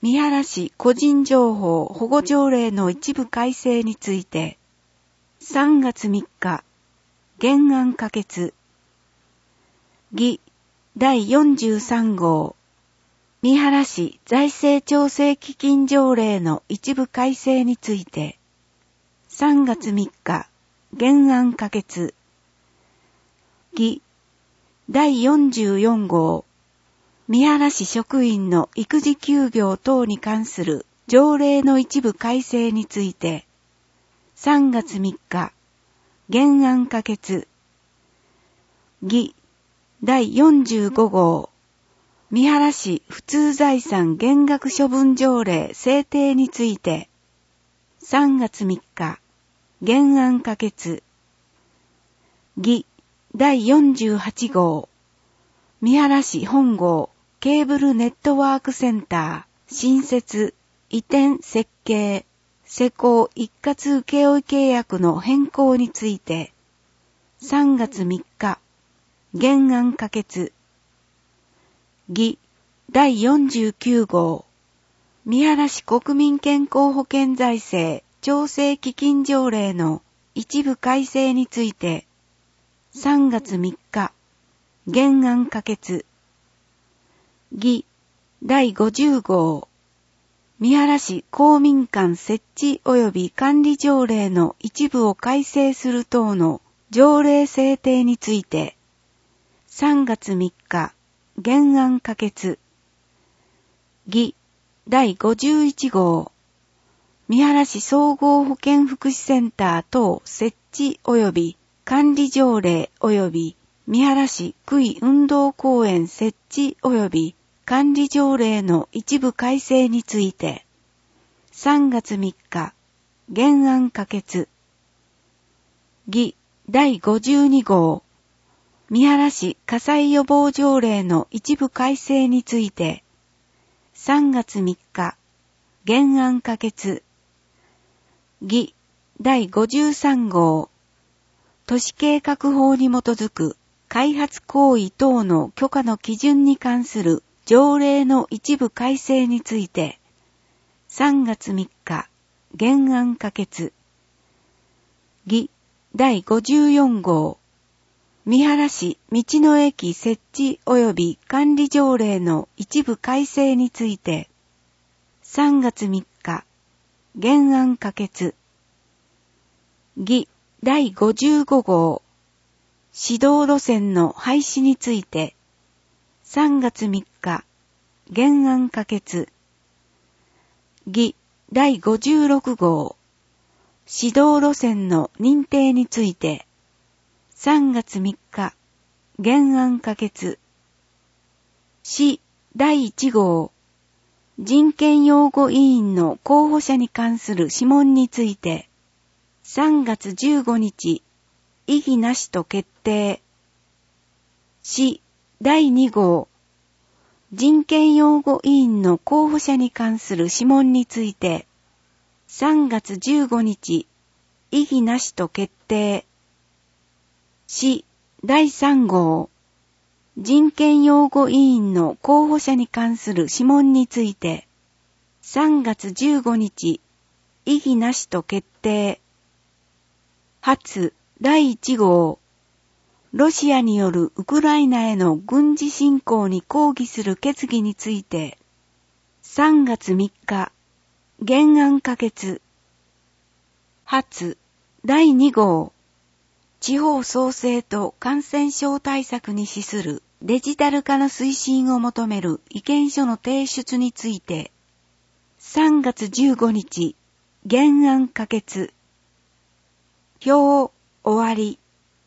三原市個人情報保護条例の一部改正について、さんがつみっか、原案可決。議だいよんじゅうさん号、三原市財政調整基金条例の一部改正について、さんがつみっか、原案可決。議だいよんじゅうよん号、三原市職員の育児休業等に関する条例の一部改正について、さんがつみっか、原案可決。議だいよんじゅうご号、三原市普通財産減額処分条例制定について、さんがつみっか、原案可決。議だいよんじゅうはち号、三原市本郷ケーブルネットワークセンター新設移転設計施工一括請負契約の変更について、さんがつみっか、原案可決。議だいよんじゅうきゅう号、三原市国民健康保険財政調整基金条例の一部改正について、さんがつみっか、原案可決。議だいごじゅう号、三原市公民館設置及び管理条例の一部を改正する等の条例制定について、さんがつみっか、原案可決。議だいごじゅういち号、三原市総合保健福祉センター等設置及び管理条例及び三原市区域運動公園設置及び管理条例の一部改正について、さんがつみっか、原案可決。議だいごじゅうに号、三原市火災予防条例の一部改正について、さんがつみっか、原案可決。議だいごじゅうさん号、都市計画法に基づく開発行為等の許可の基準に関する条例の一部改正について、さんがつみっか、原案可決。議だいごじゅうよん号、三原市道の駅設置及び管理条例の一部改正について、さんがつみっか、原案可決。議だいごじゅうご号、指導路線の廃止について、さんがつみっか、原案可決。議だいごじゅうろく号、指導路線の認定について、さんがつみっか、原案可決。市だいいち号、人権擁護委員の候補者に関する諮問について、さんがつじゅうご日、異議なしと決定。市だいに号、人権擁護委員の候補者に関する諮問について、さんがつじゅうご日、異議なしと決定。市だいさん号、人権擁護委員の候補者に関する諮問について、さんがつじゅうご日、異議なしと決定。初だいいち号、ロシアによるウクライナへの軍事侵攻に抗議する決議について、さんがつみっか、原案可決。初だいに号、地方創生と感染症対策に資するデジタル化の推進を求める意見書の提出について、さんがつじゅうご日、原案可決。表終わり。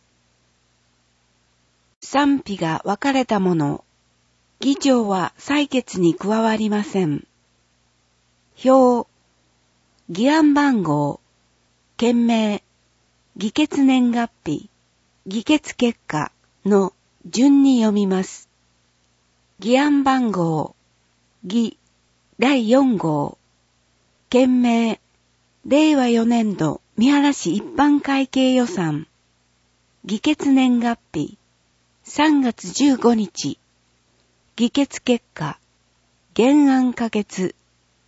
賛否が分かれたもの、議長は採決に加わりません。表、議案番号、件名、議決年月日、議決結果の順に読みます。議案番号、議だいよん号、件名、れいわよねん度三原市一般会計予算、議決年月日、さんがつじゅうご日、議決結果、原案可決。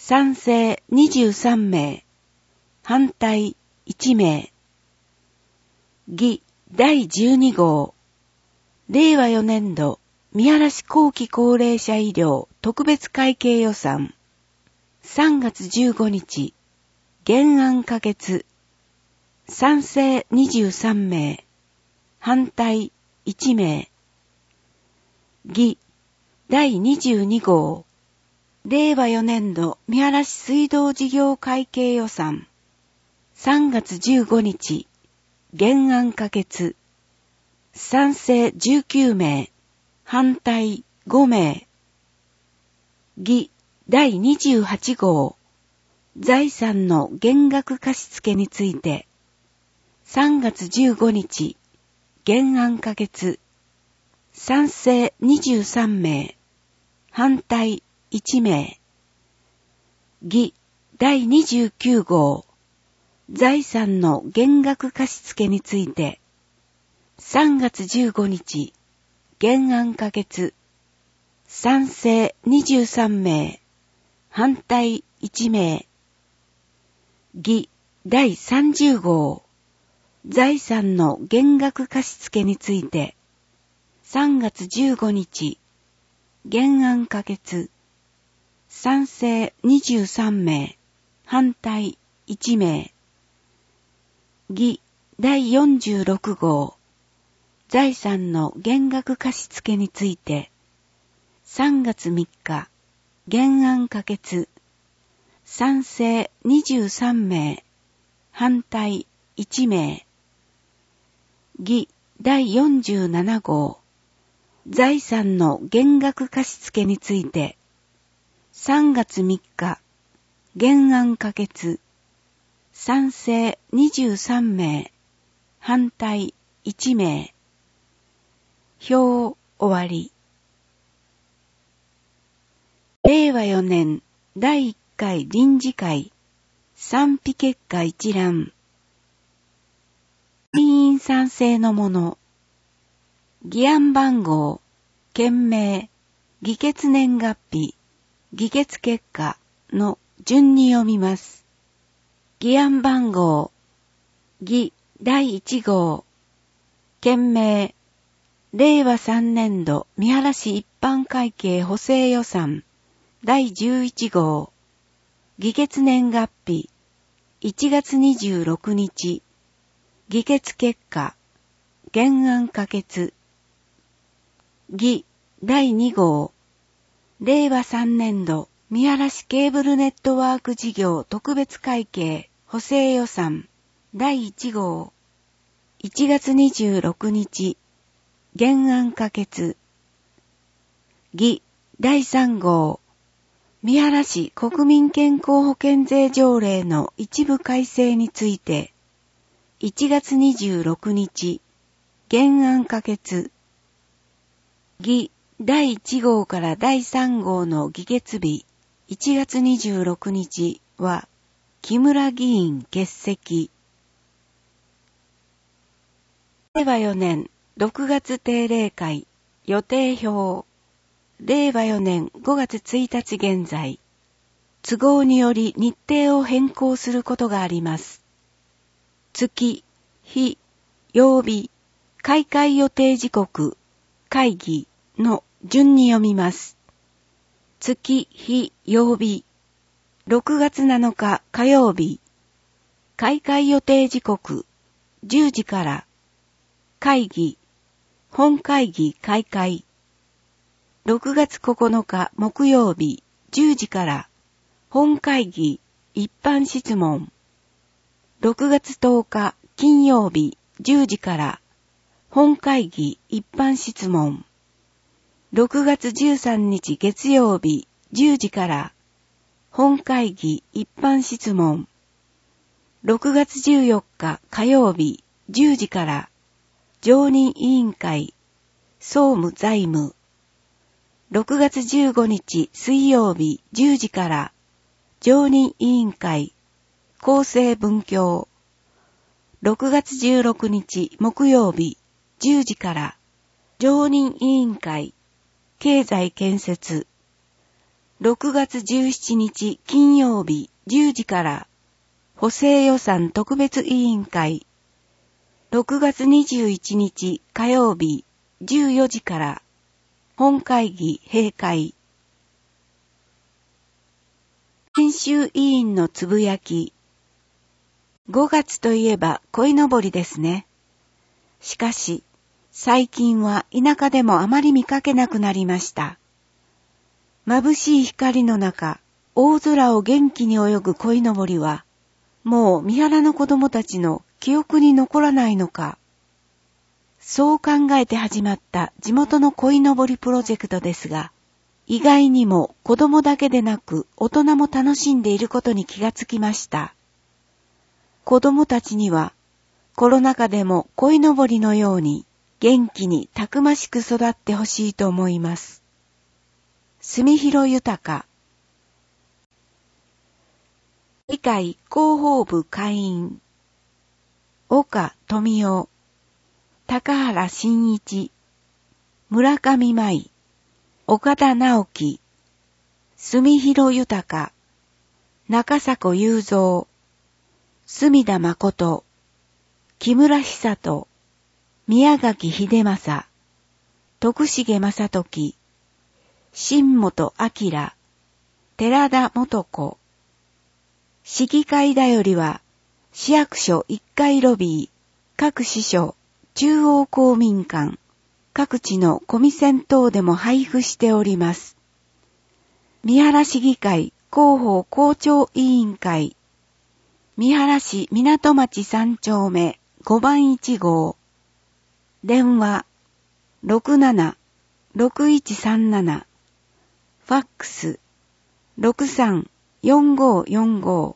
賛成にじゅうさんめい、反対いちめい。議だいじゅうに号、令和よねん度三嵐後期高齢者医療特別会計予算。さんがつじゅうごにち、原案可決。賛成にじゅうさんめい、反対いちめい。議だいにじゅうに号、令和よねん度三嵐水道事業会計予算。さんがつじゅうごにち、原案可決。賛成じゅうきゅうめい、反対ごめい。議だいにじゅうはち号、財産の減額貸付について。さんがつじゅうごにち、原案可決。賛成にじゅうさんめい、反対いちめい。議だいにじゅうきゅう号、財産の減額貸付について。さんがつじゅうごにち、原案可決。賛成にじゅうさんめい、反対いちめい。議だいさんじゅう号、財産の減額貸付について。さんがつじゅうごにち、原案可決。賛成にじゅうさんめい、反対いちめい。議だいよんじゅうろく号、財産の減額貸付について。さんがつみっか、原案可決。賛成にじゅうさんめい、反対いちめい。議だいよんじゅうなな号、財産の減額貸付について。さんがつみっか、原案可決。賛成にじゅうさんめい、反対いちめい。表終わり。れいわよねんだいいっかい臨時会、賛否結果一覧。委員賛成のもの。議案番号、件名、議決年月日、議決結果の順に読みます。議案番号、議だいいち号、件名、令和さんねん度三原市一般会計補正予算だいじゅういち号、議決年月日いちがつにじゅうろくにち、議決結果、原案可決。議だいに号、令和さんねん度三原市ケーブルネットワーク事業特別会計補正予算だいいち号、いちがつにじゅうろくにち、原案可決。議だいさん号、三原市国民健康保険税条例の一部改正について、いちがつにじゅうろくにち、原案可決。議だいいち号からだいさん号の議決日、いちがつにじゅうろくにちは、木村議員欠席。れいわよねんろくがつ定例会予定表。れいわよねんごがつついたち現在、都合により日程を変更することがあります。月、日、曜日、開会予定時刻、会議の順に読みます。月、日、曜日、ろくがつなのか火曜日、開会予定時刻、じゅうじから、会議、本会議開会。ろくがつここのか木曜日じゅうじから本会議一般質問。ろくがつとおか金曜日じゅうじから本会議一般質問。ろくがつじゅうさんにち月曜日じゅうじから本会議一般質問。ろくがつじゅうよっか火曜日じゅうじから常任委員会総務財務。ろくがつじゅうごにち水曜日じゅうじから常任委員会厚生文教。ろくがつじゅうろくにち木曜日じゅうじから常任委員会経済建設。 ろくがつじゅうしちにち金曜日じゅうじから補正予算特別委員会、ろくがつにじゅういちにち火曜日じゅうよじから本会議閉会。編集委員のつぶやき。ごがつといえば鯉のぼりですね。しかし、最近は田舎でもあまり見かけなくなりました。眩しい光の中、大空を元気に泳ぐ鯉のぼりは、もう三原の子供たちの記憶に残らないのか。そう考えて始まった地元の鯉のぼりプロジェクトですが、意外にも子供だけでなく大人も楽しんでいることに気がつきました。子供たちにはコロナ禍でも鯉のぼりのように元気にたくましく育ってほしいと思います。住広豊。議会広報部会員、岡富夫、高原真一、村上舞、岡田直樹、住広豊、中迫雄三、隅田誠、木村久人、宮垣秀正、徳重正時、新本明、寺田元子。市議会だよりは、市役所いっかいロビー、各支所、中央公民館、各地のコミセン等でも配布しております。三原市議会広報校長委員会、三原市港町さんちょうめごばんいちごう、電話 ろくなな ろくいちさんなな、ファックス ろくさん よんごよんご。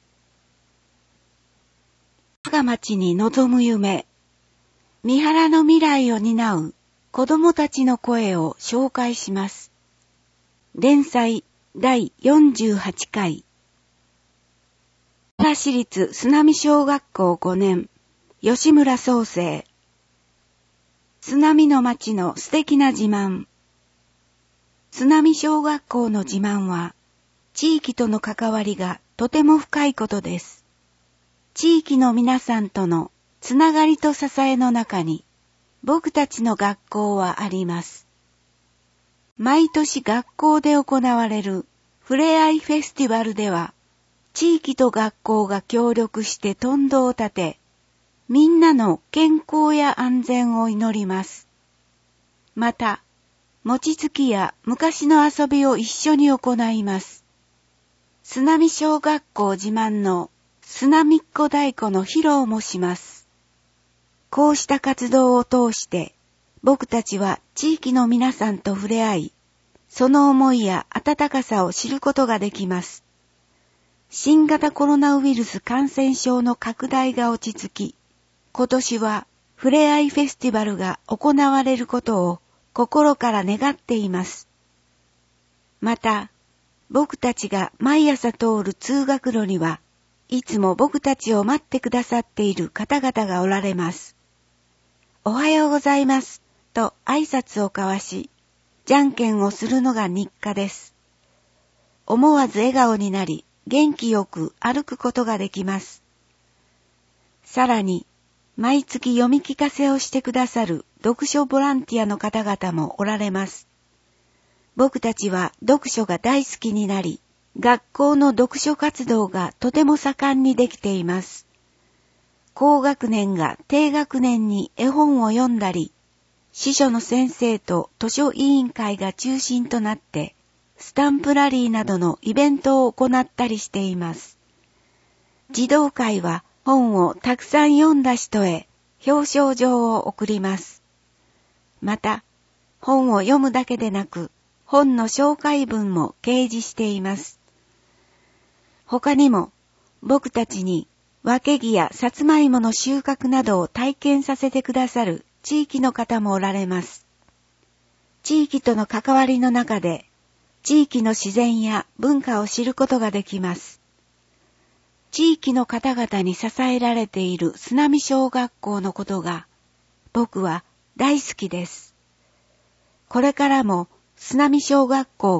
我が町に望む夢、三原の未来を担う子供たちの声を紹介します。連載だいよんじゅうはちかい。三原市立須波小学校ごねん、吉村創生。須波の町の素敵な自慢。須波小学校の自慢は、地域との関わりがとても深いことです。地域の皆さんとのつながりと支えの中に、僕たちの学校はあります。毎年学校で行われるふれあいフェスティバルでは、地域と学校が協力してトンドを立て、みんなの健康や安全を祈ります。また、餅つきや昔の遊びを一緒に行います。須波小学校自慢の須波っ子太鼓の披露もします。こうした活動を通して、僕たちは地域の皆さんと触れ合い、その思いや温かさを知ることができます。新型コロナウイルス感染症の拡大が落ち着き、今年はふれあいフェスティバルが行われることを心から願っています。また、僕たちが毎朝通る通学路には、いつも僕たちを待ってくださっている方々がおられます。おはようございます、と挨拶を交わし、じゃんけんをするのが日課です。思わず笑顔になり、元気よく歩くことができます。さらに、毎月読み聞かせをしてくださる読書ボランティアの方々もおられます。僕たちは読書が大好きになり、学校の読書活動がとても盛んにできています。高学年が低学年に絵本を読んだり、司書の先生と図書委員会が中心となって、スタンプラリーなどのイベントを行ったりしています。児童会は本をたくさん読んだ人へ表彰状を送ります。また、本を読むだけでなく、本の紹介文も掲示しています。他にも、僕たちに分け木やさつまいもの収穫などを体験させてくださる地域の方もおられます。地域との関わりの中で、地域の自然や文化を知ることができます。地域の方々に支えられている須波小学校のことが、僕は大好きです。これからも須波小学校が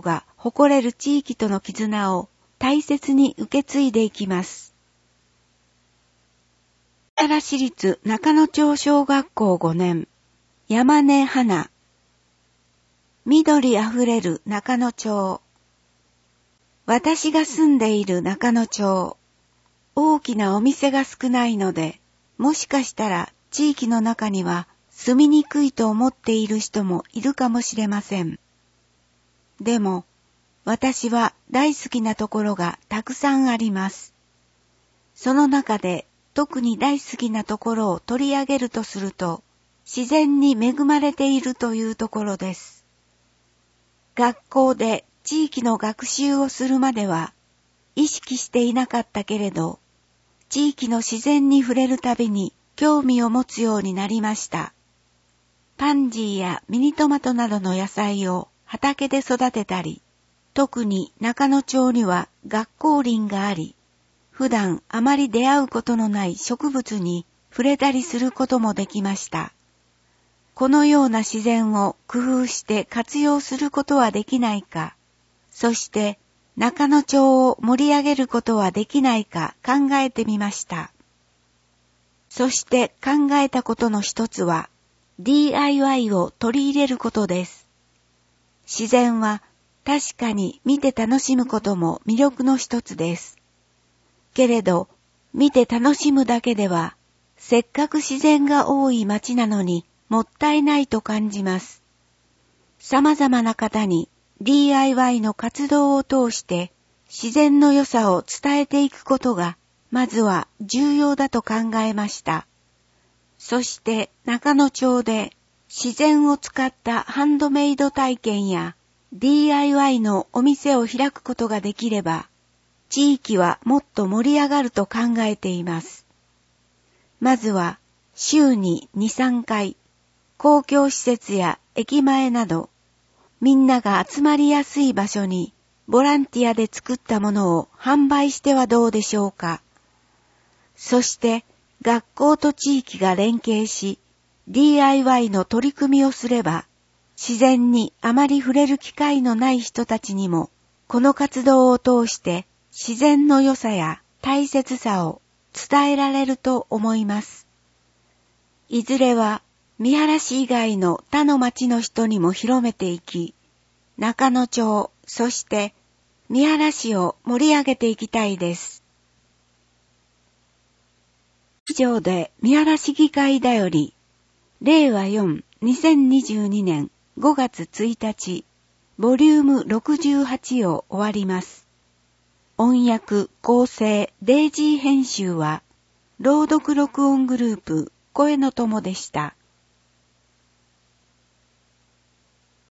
誇れる地域との絆を大切に受け継いでいきます。三原市立中野町小学校ごねん、山根花。緑あふれる中野町。私が住んでいる中野町。大きなお店が少ないので、もしかしたら地域の中には住みにくいと思っている人もいるかもしれません。でも、私は大好きなところがたくさんあります。その中で特に大好きなところを取り上げるとすると、自然に恵まれているというところです。学校で地域の学習をするまでは意識していなかったけれど、地域の自然に触れるたびに興味を持つようになりました。パンジーやミニトマトなどの野菜を畑で育てたり、特に中野町には学校林があり、普段あまり出会うことのない植物に触れたりすることもできました。このような自然を工夫して活用することはできないか、そして中野町を盛り上げることはできないか考えてみました。そして考えたことの一つは ディーアイワイ を取り入れることです。自然は確かに見て楽しむことも魅力の一つです。けれど、見て楽しむだけでは、せっかく自然が多い街なのにもったいないと感じます。様々な方に ディーアイワイ の活動を通して自然の良さを伝えていくことがまずは重要だと考えました。そして中野町で自然を使ったハンドメイド体験やディーアイワイ のお店を開くことができれば、地域はもっと盛り上がると考えています。まずは週にに、さんかい、公共施設や駅前など、みんなが集まりやすい場所にボランティアで作ったものを販売してはどうでしょうか。そして学校と地域が連携し、ディーアイワイ の取り組みをすれば、自然にあまり触れる機会のない人たちにも、この活動を通して自然の良さや大切さを伝えられると思います。いずれは三原市以外の他の町の人にも広めていき、中野町、そして三原市を盛り上げていきたいです。以上で三原市議会だより、れいわよん、にせんにじゅうにねんごがつついたち、ボリュームろくじゅうはちを終わります。音訳、構成、デイジー編集は、朗読録音グループ、声の友でした。